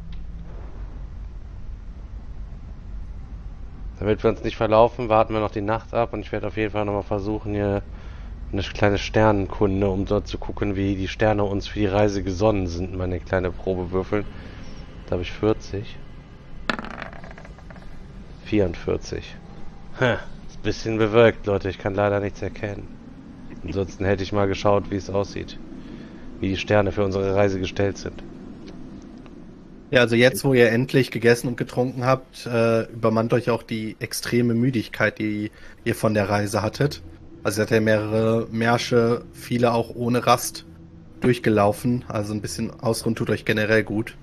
Damit wir uns nicht verlaufen, warten wir noch die Nacht ab und ich werde auf jeden Fall nochmal versuchen, hier eine kleine Sternenkunde, um dort zu gucken, wie die Sterne uns für die Reise gesonnen sind, meine kleine Probe würfeln. Da habe ich 40. 44. Ist ein bisschen bewölkt, Leute, ich kann leider nichts erkennen. Ansonsten hätte ich mal geschaut, wie es aussieht. Wie die Sterne für unsere Reise gestellt sind. Ja, also jetzt, wo ihr endlich gegessen und getrunken habt, übermannt euch auch die extreme Müdigkeit, die ihr von der Reise hattet. Also ihr hattet ja mehrere Märsche, viele auch ohne Rast durchgelaufen. Also ein bisschen ausruhen tut euch generell gut.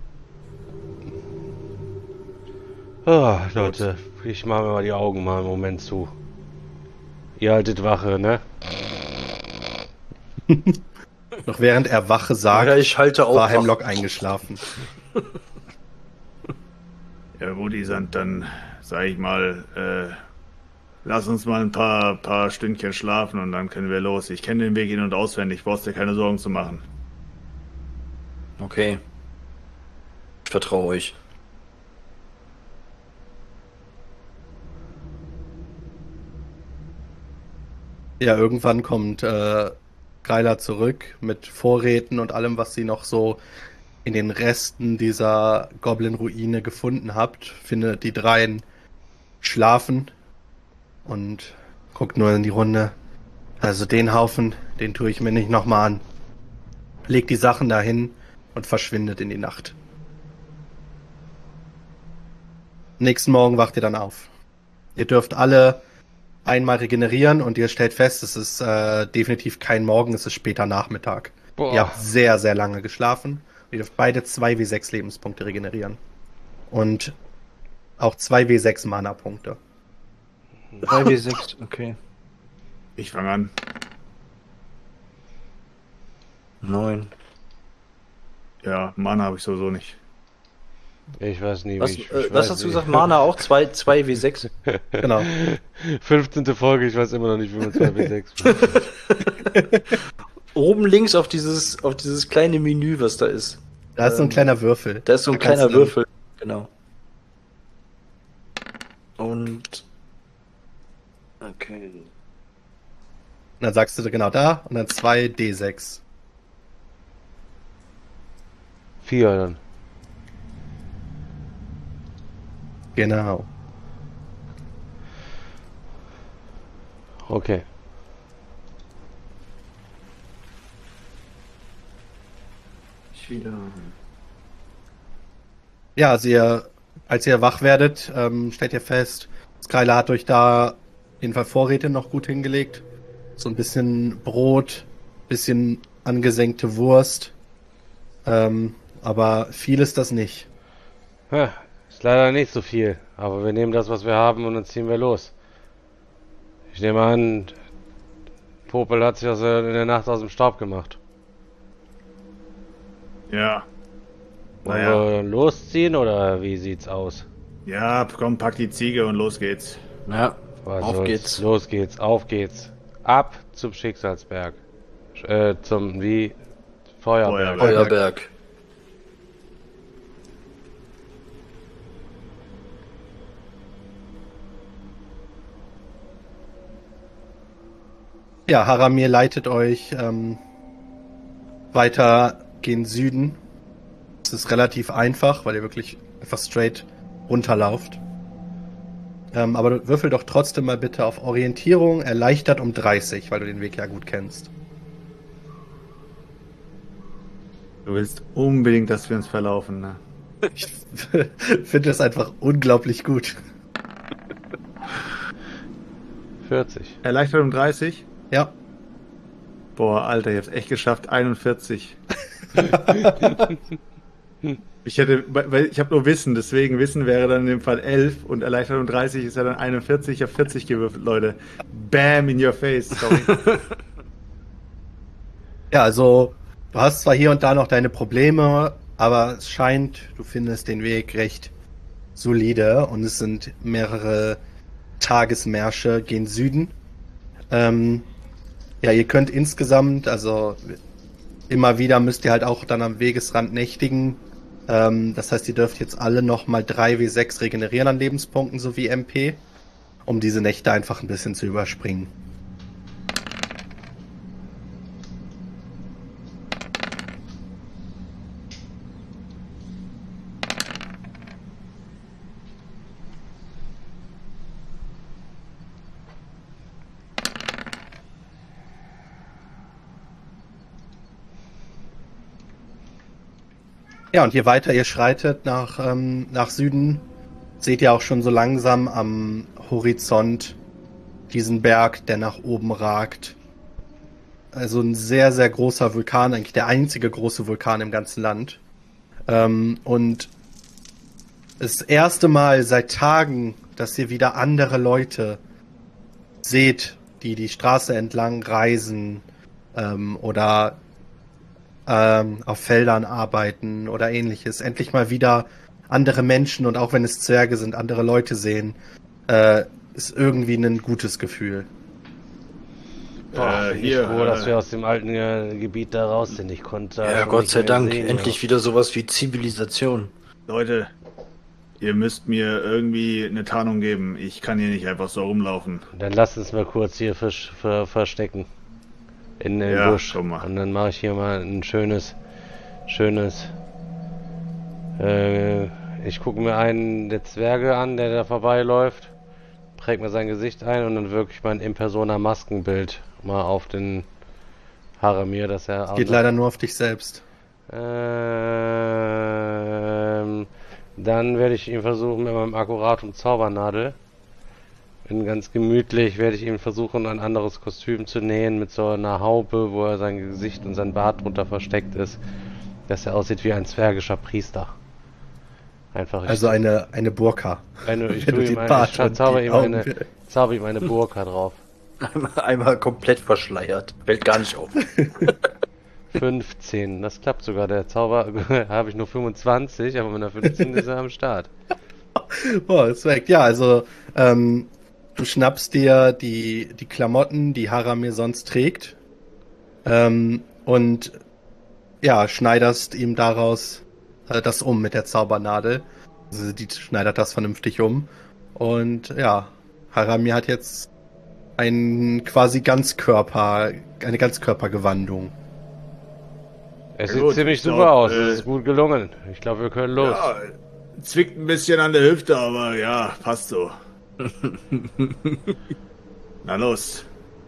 Oh, Leute, ich mache mir mal die Augen mal einen Moment zu. Ihr haltet Wache, ne? Noch während er Wache sagt, Ja, ich halte auch war Wache. Hemlock eingeschlafen. Ja gut, Isand, dann sag ich mal, lass uns mal ein paar Stündchen schlafen und dann können wir los. Ich kenne den Weg in- und auswendig, brauchst dir keine Sorgen zu machen. Okay. Ich vertraue euch. Ja, irgendwann kommt Greiler zurück mit Vorräten und allem, was sie noch so in den Resten dieser Goblin-Ruine gefunden habt. Findet die dreien schlafen und guckt nur in die Runde. Also den Haufen, den tue ich mir nicht nochmal an. Legt die Sachen dahin und verschwindet in die Nacht. Nächsten Morgen wacht ihr dann auf. Ihr dürft alle einmal regenerieren und ihr stellt fest, es ist definitiv kein Morgen, es ist später Nachmittag. Boah. Ihr habt sehr, sehr lange geschlafen. Ihr dürft beide 2W6 Lebenspunkte regenerieren. Und auch 2W6 Mana-Punkte. 3W6, okay. Ich fange an. 9. Ja, Mana habe ich sowieso nicht. Ich weiß nie, Was, wie ich was weiß hast du nicht. gesagt? Mana auch? 2W6? Genau. 15. Folge, ich weiß immer noch nicht, wie man 2W6 Oben links auf dieses kleine Menü, was da ist. Da ist so ein kleiner Würfel. Da ist so ein Da kannst kleiner du- Würfel. Genau. Und. Okay. Und dann sagst du genau da und dann 2D6. 4 dann. Genau. Okay. Ich wieder. Ja, also als ihr wach werdet, stellt ihr fest, Skylar hat euch da auf jeden Fall Vorräte noch gut hingelegt. So ein bisschen Brot, bisschen angesenkte Wurst. Aber viel ist das nicht. Ja, ist leider nicht so viel, aber wir nehmen das, was wir haben und dann ziehen wir los. Ich nehme an, Popel hat sich also in der Nacht aus dem Staub gemacht. Ja. Wollen Naja. wir losziehen oder wie sieht's aus? Ja, komm, pack die Ziege und los geht's. Ja, Was auf soll's? geht's. Los geht's, auf geht's. Ab zum Schicksalsberg. Zum Feuerberg. Feuerberg. Feuerberg. Ja, Haramir leitet euch weiter gen Süden. Es ist relativ einfach, weil ihr wirklich einfach straight runterlauft. Aber du würfel doch trotzdem mal bitte auf Orientierung, erleichtert um 30, weil du den Weg ja gut kennst. Du willst unbedingt, dass wir uns verlaufen, ne? Ich finde das einfach unglaublich gut. 40. Erleichtert um 30? Ja, Boah, Alter, ich hab's echt geschafft. 41. Ich habe nur Wissen, deswegen Wissen wäre dann in dem Fall 11 und erleichtert um 30 ist ja dann 41. Ich habe 40 gewürfelt, Leute. Bam in your face, sorry. ja, also du hast zwar hier und da noch deine Probleme, aber es scheint, du findest den Weg recht solide und es sind mehrere Tagesmärsche gen Süden. Ja, ihr könnt insgesamt, also immer wieder müsst ihr halt auch dann am Wegesrand nächtigen. Das heißt, ihr dürft jetzt alle nochmal 3W6 regenerieren an Lebenspunkten sowie MP, um diese Nächte einfach ein bisschen zu überspringen. Ja, und je weiter ihr schreitet nach Süden, seht ihr auch schon so langsam am Horizont diesen Berg, der nach oben ragt. Also ein sehr, sehr großer Vulkan, eigentlich der einzige große Vulkan im ganzen Land. Und das erste Mal seit Tagen, dass ihr wieder andere Leute seht, die die Straße entlang reisen oder auf Feldern arbeiten oder ähnliches. Endlich mal wieder andere Menschen und auch wenn es Zwerge sind, andere Leute sehen, ist irgendwie ein gutes Gefühl. Boah, bin ich froh, dass wir aus dem alten Gebiet da raus sind. Ich konnte Ja, schon Gott nicht sei mehr Dank, sehen, endlich wieder sowas wie Zivilisation. Leute, ihr müsst mir irgendwie eine Tarnung geben. Ich kann hier nicht einfach so rumlaufen. Dann lass uns mal kurz hier verstecken. In den Ja, Busch. komm mal. Und dann mache ich hier mal ein schönes. Ich gucke mir einen der Zwerge an, der da vorbeiläuft. Präg mir sein Gesicht ein und dann wirke ich mein In-Persona-Maskenbild mal auf den Haramir, dass er... Geht leider nur auf dich selbst. Dann werde ich ihn versuchen mit meinem Akkuratum Zaubernadel. Ganz gemütlich werde ich ihm versuchen, ein anderes Kostüm zu nähen mit so einer Haube, wo er sein Gesicht und sein Bart drunter versteckt ist, dass er aussieht wie ein zwergischer Priester. Einfach. Also eine Burka. Ich zauber ihm eine Burka drauf. Einmal komplett verschleiert. Fällt gar nicht auf. 15, das klappt sogar. Der Zauber habe ich nur 25, aber mit einer 15 ist er am Start. Oh, ist weg. Ja, also du schnappst dir die Klamotten, die Haramir sonst trägt, und ja, schneiderst ihm daraus das um mit der Zaubernadel. Also die schneidert das vernünftig um. Und ja, Haramir hat jetzt eine Ganzkörpergewandung. Es Ja, sieht gut, ziemlich ich super glaub, aus. Es ist gut gelungen. Ich glaube, wir können los. Ja, zwickt ein bisschen an der Hüfte, aber ja, passt so. Na los.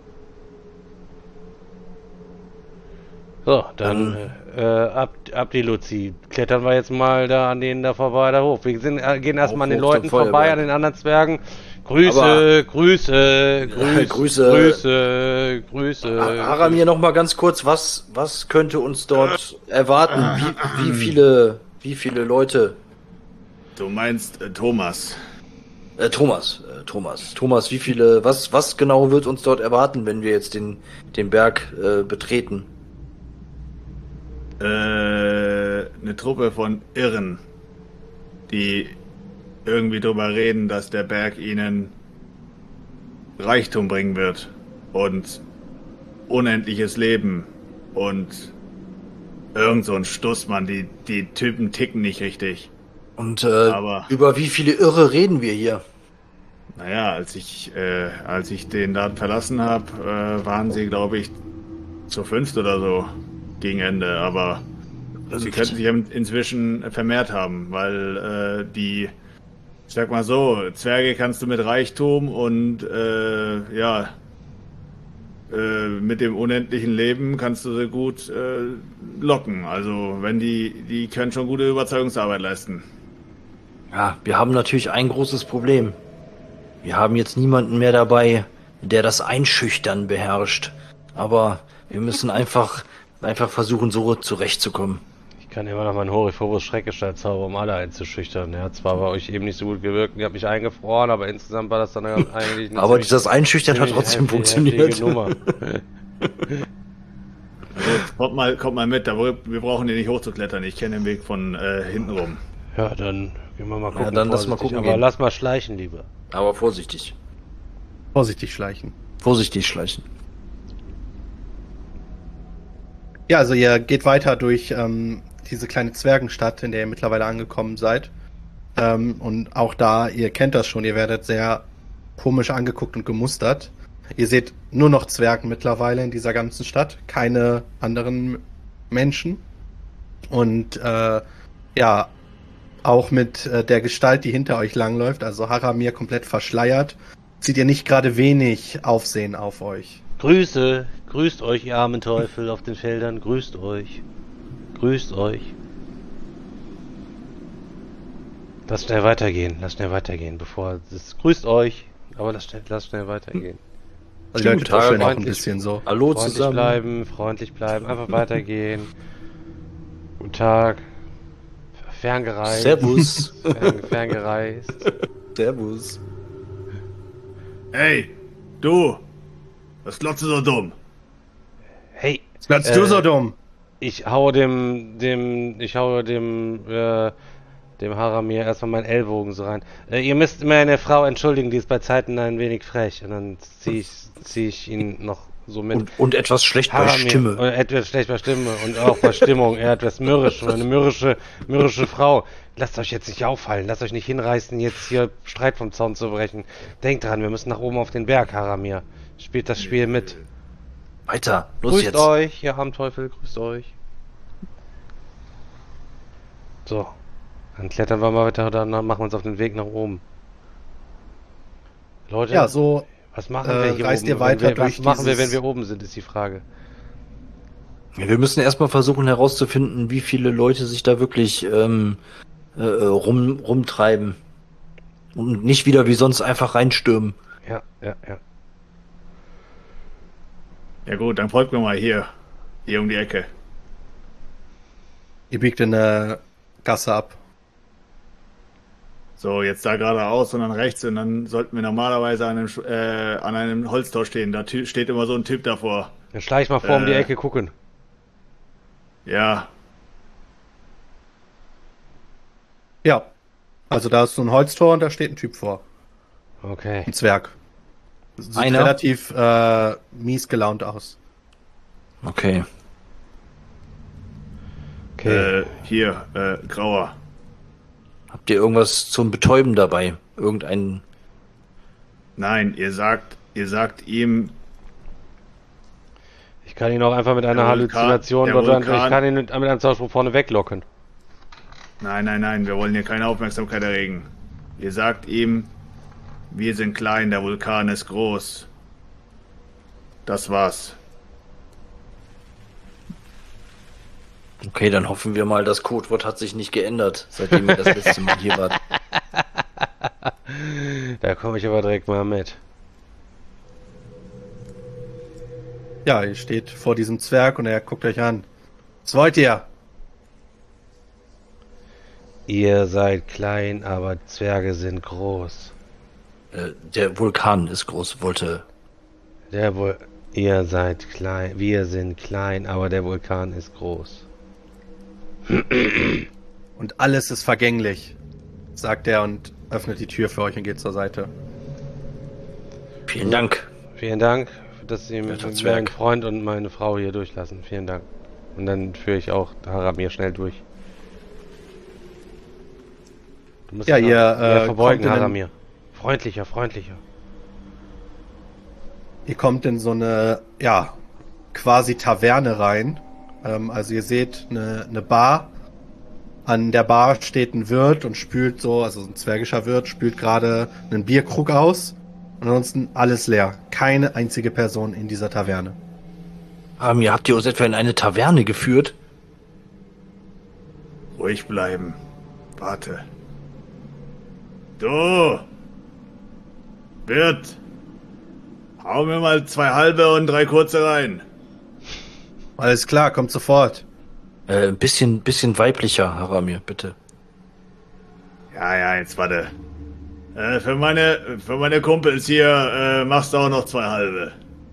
So, dann ab die Luzi. Klettern wir jetzt mal da an denen da vorbei, da hoch. Wir gehen erstmal an den hoch zum Leuten vorbei, Feuerberg. an den anderen Zwergen. Grüße. Haramir, noch mal ganz kurz, was könnte uns dort erwarten? Wie viele Leute? Du meinst Thomas. Thomas, wie viele, was genau wird uns dort erwarten, wenn wir jetzt den Berg betreten? Eine Truppe von Irren, die irgendwie drüber reden, dass der Berg ihnen Reichtum bringen wird und unendliches Leben und irgend so ein Stussmann, die Typen ticken nicht richtig. Und Aber- über wie viele Irre reden wir hier? Naja, als ich den Laden verlassen habe, waren sie, glaube ich, zu 5 oder so gegen Ende. Aber sie könnten sich inzwischen vermehrt haben, weil ich sag mal so, Zwerge kannst du mit Reichtum und mit dem unendlichen Leben kannst du sie gut locken. Also wenn die können schon gute Überzeugungsarbeit leisten. Ja, wir haben natürlich ein großes Problem. Wir haben jetzt niemanden mehr dabei, der das Einschüchtern beherrscht. Aber wir müssen einfach versuchen, so zurechtzukommen. Ich kann immer noch meinen Horiphobos Schreckgestalt zaubern, um alle einzuschüchtern. Der hat zwar bei euch eben nicht so gut gewirkt, ihr habt mich eingefroren, aber insgesamt war das dann eigentlich eine Aber das Einschüchtern hat trotzdem funktioniert. Nummer. Kommt mal mit, wir brauchen hier nicht hochzuklettern. Ich kenne den Weg von hinten rum. Ja, dann gehen wir mal gucken. Ja, dann lass mal vorsichtig. gucken Aber gehen. lass mal schleichen lieber. Aber vorsichtig. Vorsichtig schleichen. Vorsichtig schleichen. Ja, also ihr geht weiter durch diese kleine Zwergenstadt, in der ihr mittlerweile angekommen seid. Und auch da, ihr kennt das schon, ihr werdet sehr komisch angeguckt und gemustert. Ihr seht nur noch Zwergen mittlerweile in dieser ganzen Stadt, keine anderen Menschen. Und ja, auch mit der Gestalt, die hinter euch langläuft, also Haramir komplett verschleiert, zieht ihr nicht gerade wenig Aufsehen auf euch. Grüßt euch, ihr armen Teufel auf den Feldern, grüßt euch. Lasst schnell weitergehen, bevor es grüßt euch, aber lasst schnell weitergehen. Also die Leute Guten Tag, tuscheln auch ein freundlich. bisschen so. Hallo zusammen. Freundlich bleiben, einfach weitergehen. Guten Tag. Ferngereist. Servus. Ferngereist. Servus. Hey, du! Was glotzt du so dumm? Hey, Glotzt du so dumm? ich haue dem Haramir erstmal meinen Ellbogen so rein. Ihr müsst meine Frau entschuldigen, die ist bei Zeiten ein wenig frech. Und dann zieh ich ihn noch so mit. Und etwas schlecht bei Haramir, Stimme. oder etwas schlecht bei Stimme und auch bei Stimmung. Er hat etwas mürrisch und eine mürrische Frau. Lasst euch jetzt nicht auffallen, lasst euch nicht hinreißen, jetzt hier Streit vom Zaun zu brechen. Denkt dran, wir müssen nach oben auf den Berg, Haramir. Spielt das Spiel mit. Weiter, los Grüßt jetzt. euch, ihr Abendteufel, grüßt euch. So, dann klettern wir mal weiter, dann machen wir uns auf den Weg nach oben. Leute, Ja, so was machen wir hier reist oben? ihr weiter durch Was machen wir, wenn dieses- wir oben sind, ist die Frage. Ja, wir müssen erstmal versuchen herauszufinden, wie viele Leute sich da wirklich rumtreiben. Und nicht wieder wie sonst einfach reinstürmen. Ja. Ja gut, dann folgt mir mal hier um die Ecke. Ihr biegt in eine Gasse ab. So, jetzt da geradeaus und dann rechts und dann sollten wir normalerweise an einem Holztor stehen. Da steht immer so ein Typ davor. Dann schlage ich mal vor um die Ecke gucken. Ja, Ja. Also da ist so ein Holztor und da steht ein Typ vor. Okay. Ein Zwerg. Sieht Einer? relativ mies gelaunt aus. Okay. hier, grauer. Habt ihr irgendwas zum Betäuben dabei? Nein, ihr sagt ihm, Ich kann ihn auch einfach mit einer Der Halluzination, Vulkan- ich kann ihn mit einem Zauberspruch vorne weglocken. nein, wir wollen hier keine Aufmerksamkeit erregen. Ihr sagt ihm, wir sind klein, der Vulkan ist groß. Das war's. Okay, dann hoffen wir mal, das Codewort hat sich nicht geändert, seitdem ihr das letzte Mal hier wart. Da komme ich aber direkt mal mit. Ja, ihr steht vor diesem Zwerg und er guckt euch an. Was wollt ihr? Ihr seid klein, aber Zwerge sind groß. Der Vulkan ist groß, Ihr seid klein, wir sind klein, aber der Vulkan ist groß. Und alles ist vergänglich, sagt er und öffnet die Tür für euch und geht zur Seite. Vielen Dank. Vielen Dank, dass Sie Werter meinen Zwerg. Freund und meine Frau hier durchlassen. Vielen Dank. Und dann führe ich auch Haramir schnell durch. Du musst Ja, dich ihr, noch mehr verbeugen, kommt in den- Haramir. Freundlicher. Ihr kommt in so eine, ja, quasi Taverne rein. Also ihr seht eine Bar. An der Bar steht ein Wirt und spült so, also ein zwergischer Wirt, spült gerade einen Bierkrug aus. Und ansonsten alles leer. Keine einzige Person in dieser Taverne. Habt ihr uns etwa in eine Taverne geführt? Ruhig bleiben. Warte. Du! Wirt! Hau mir mal 2 halbe und 3 kurze rein. Alles klar, kommt sofort. Ein bisschen weiblicher, Haramir, bitte. Ja, jetzt warte. Für meine Kumpels hier machst du auch noch 2 halbe.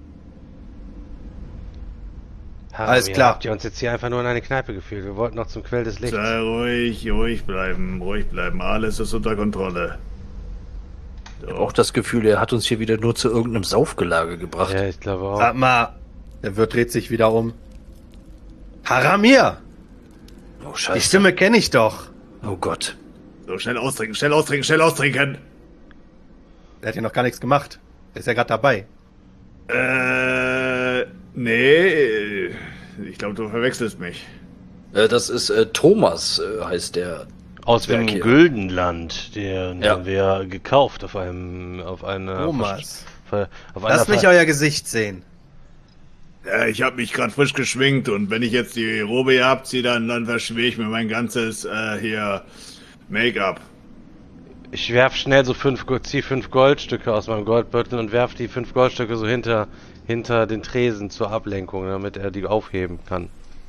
Haramir, Alles klar. Habt ihr uns jetzt hier einfach nur in eine Kneipe geführt? Wir wollten noch zum Quell des Lichts. Sei ruhig bleiben. Alles ist unter Kontrolle. Ich habe auch das Gefühl, er hat uns hier wieder nur zu irgendeinem Saufgelage gebracht. Ja, ich glaube auch. Sag mal, der Wirt dreht sich wieder um. Haramir! Oh, Die scheiße. Stimme kenne ich doch. Oh Gott. So, schnell austrinken. Der hat ja noch gar nichts gemacht. Der ist ja gerade dabei. Nee. Ich glaube, du verwechselst mich. Das ist Thomas, heißt der. Aus dem Zwerg hier. Güldenland, den Ja. haben wir gekauft auf einer Thomas. auf einer Lass mich euer Gesicht sehen. Ja, ich habe mich gerade frisch geschminkt und wenn ich jetzt die Robe hier abziehe, dann verschmier ich mir mein ganzes hier Make-up. Ich werf schnell so zieh 5 Goldstücke aus meinem Goldbeutel und werf die 5 Goldstücke so hinter den Tresen zur Ablenkung, damit er die aufheben kann.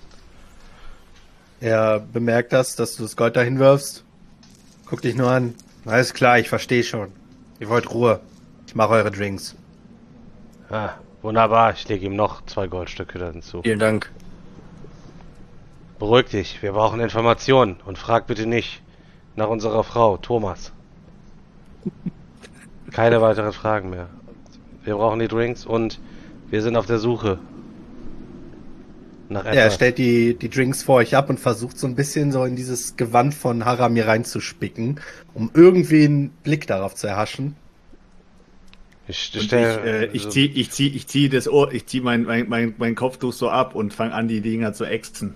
Er bemerkt dass du das Gold dahin wirfst. Guck dich nur an. Alles klar, ich verstehe schon. Ihr wollt Ruhe. Ich mache eure Drinks. Ah, wunderbar. Ich lege ihm noch 2 Goldstücke dazu. Vielen Dank. Beruhig dich. Wir brauchen Informationen. Und frag bitte nicht nach unserer Frau, Thomas. Keine weiteren Fragen mehr. Wir brauchen die Drinks und wir sind auf der Suche nach etwas. Ja, er stellt die Drinks vor euch ab und versucht so ein bisschen so in dieses Gewand von Haramir reinzuspicken, um irgendwie einen Blick darauf zu erhaschen. Ich zieh mein Kopftuch so ab und fange an, die Dinger zu ächzen.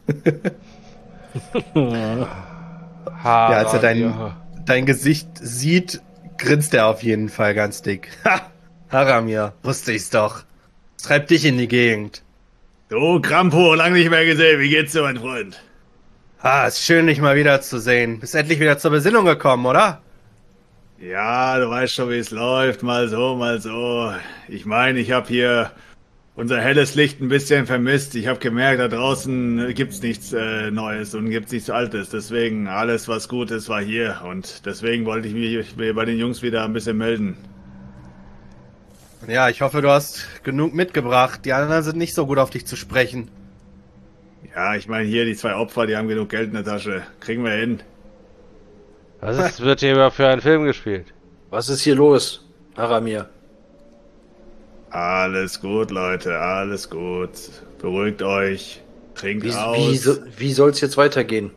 Ja, als er dein Gesicht sieht, grinst er auf jeden Fall ganz dick. Ha! Haramir, wusste ich's doch. Was treibt dich in die Gegend? Du, Krampo, lang nicht mehr gesehen. Wie geht's dir, mein Freund? Ist schön, dich mal wiederzusehen. Bist endlich wieder zur Besinnung gekommen, oder? Ja, du weißt schon, wie es läuft. Mal so, mal so. Ich meine, ich habe hier unser helles Licht ein bisschen vermisst. Ich habe gemerkt, da draußen gibt's nichts Neues und gibt's nichts Altes. Deswegen, alles, was gut ist, war hier. Und deswegen wollte ich mich bei den Jungs wieder ein bisschen melden. Ja, ich hoffe, du hast genug mitgebracht. Die anderen sind nicht so gut auf dich zu sprechen. Ja, ich meine, hier die 2 Opfer, die haben genug Geld in der Tasche. Kriegen wir hin. Wird hier über für einen Film gespielt? Was ist hier los, Haramir? Alles gut, Leute, alles gut. Beruhigt euch. Trinkt aus. Wie soll's jetzt weitergehen?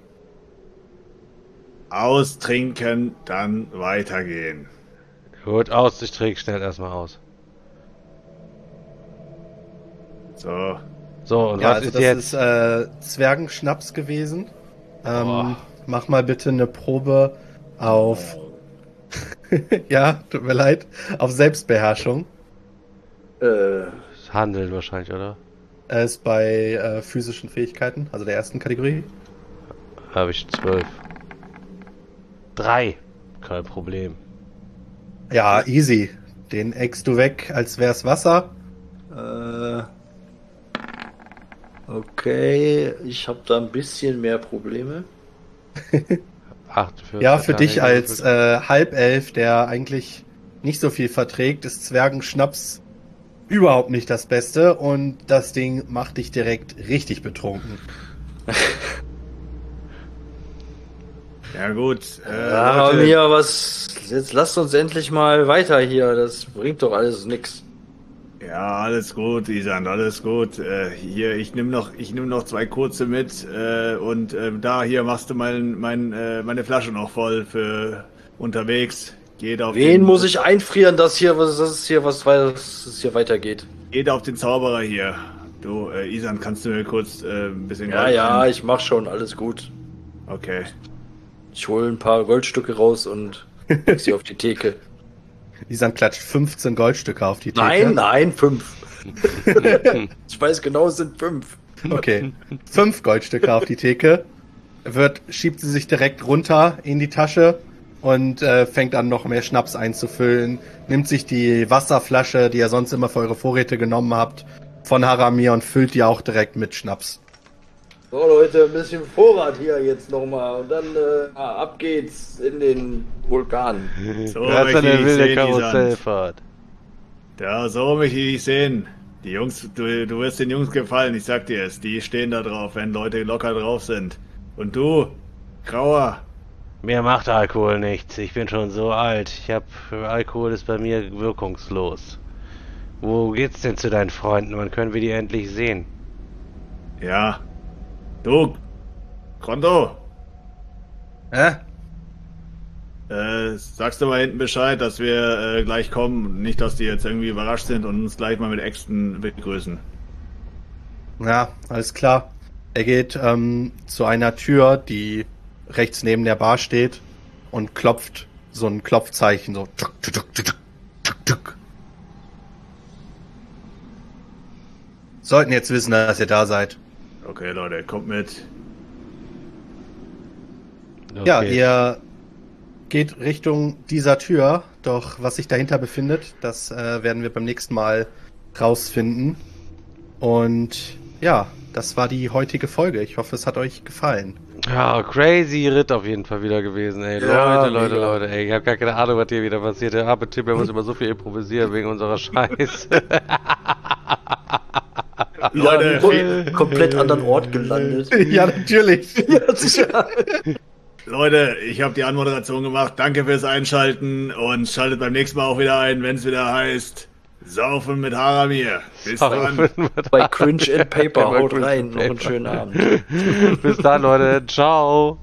Austrinken, dann weitergehen. Gut, aus. Ich trinke schnell erstmal aus. So, und Ja, was also ist das jetzt? ist Zwergenschnaps gewesen. Mach mal bitte eine Probe auf... ja, tut mir leid. Auf Selbstbeherrschung. Handeln wahrscheinlich, oder? Er ist bei physischen Fähigkeiten, also der ersten Kategorie. Habe ich 12. 3. Kein Problem. Ja, easy. Den eckst du weg, als wär's Wasser. Okay, ich habe da ein bisschen mehr Probleme. 48. Ja, für dich als Halbelf, der eigentlich nicht so viel verträgt, ist Zwergenschnaps überhaupt nicht das Beste und das Ding macht dich direkt richtig betrunken. Ja gut, Haramir, jetzt lasst uns endlich mal weiter hier, das bringt doch alles nix. Ja, alles gut, Isan, alles gut. Hier, ich nehm noch 2 kurze mit und da hier machst du meine Flasche noch voll für unterwegs. Wen muss ich einfrieren, dass hier was weitergeht? Geht auf den Zauberer hier. Du, Isan, kannst du mir kurz ein bisschen Ja, ich mach schon, alles gut. Okay. Ich hole ein paar Goldstücke raus und leg sie auf die Theke. Lisan klatscht 15 Goldstücke auf die Theke. Nein, 5. Ich weiß genau, es sind 5. Okay, 5 Goldstücke auf die Theke. Schiebt sie sich direkt runter in die Tasche und fängt an, noch mehr Schnaps einzufüllen. Nimmt sich die Wasserflasche, die ihr sonst immer für eure Vorräte genommen habt, von Haramir und füllt die auch direkt mit Schnaps. So Leute, ein bisschen Vorrat hier jetzt nochmal und dann ab geht's in den Vulkan. So Das ist eine möchte ich wilde sehen, Karussellfahrt. Ja, so möchte ich dich sehen. Die Jungs, du wirst den Jungs gefallen, ich sag dir es. Die stehen da drauf, wenn Leute locker drauf sind. Und du, Grauer, Mir macht Alkohol nichts. Ich bin schon so alt. Alkohol ist bei mir wirkungslos. Wo geht's denn zu deinen Freunden? Wann können wir die endlich sehen? ja. Du, Konto, Hä? sagst du mal hinten Bescheid, dass wir gleich kommen. Nicht, dass die jetzt irgendwie überrascht sind und uns gleich mal mit Äxten begrüßen. Ja, alles klar. Er geht zu einer Tür, die rechts neben der Bar steht und klopft so ein Klopfzeichen, so tuk, tuk, tuk, tuk, tuk, tuk. Sollten jetzt wissen, dass ihr da seid. Okay, Leute, kommt mit. Ja, Okay. geht Richtung dieser Tür, doch was sich dahinter befindet, das werden wir beim nächsten Mal rausfinden. Und ja, das war die heutige Folge. Ich hoffe, es hat euch gefallen. Ja, crazy Ritt auf jeden Fall wieder gewesen, ey. Ja, Leute, ey. Ich hab gar keine Ahnung, was hier wieder passiert. Der arme Typ, der muss immer so viel improvisieren wegen unserer Scheiße. Leute, komplett anderen Ort gelandet. Ja, natürlich. Ja, sicher. Leute, ich habe die Anmoderation gemacht. Danke fürs Einschalten und schaltet beim nächsten Mal auch wieder ein, wenn es wieder heißt Saufen mit Haramir. Bis dann. Bei Cringe and Paper. Haut rein. Noch einen schönen Abend. Bis dann, Leute. Ciao.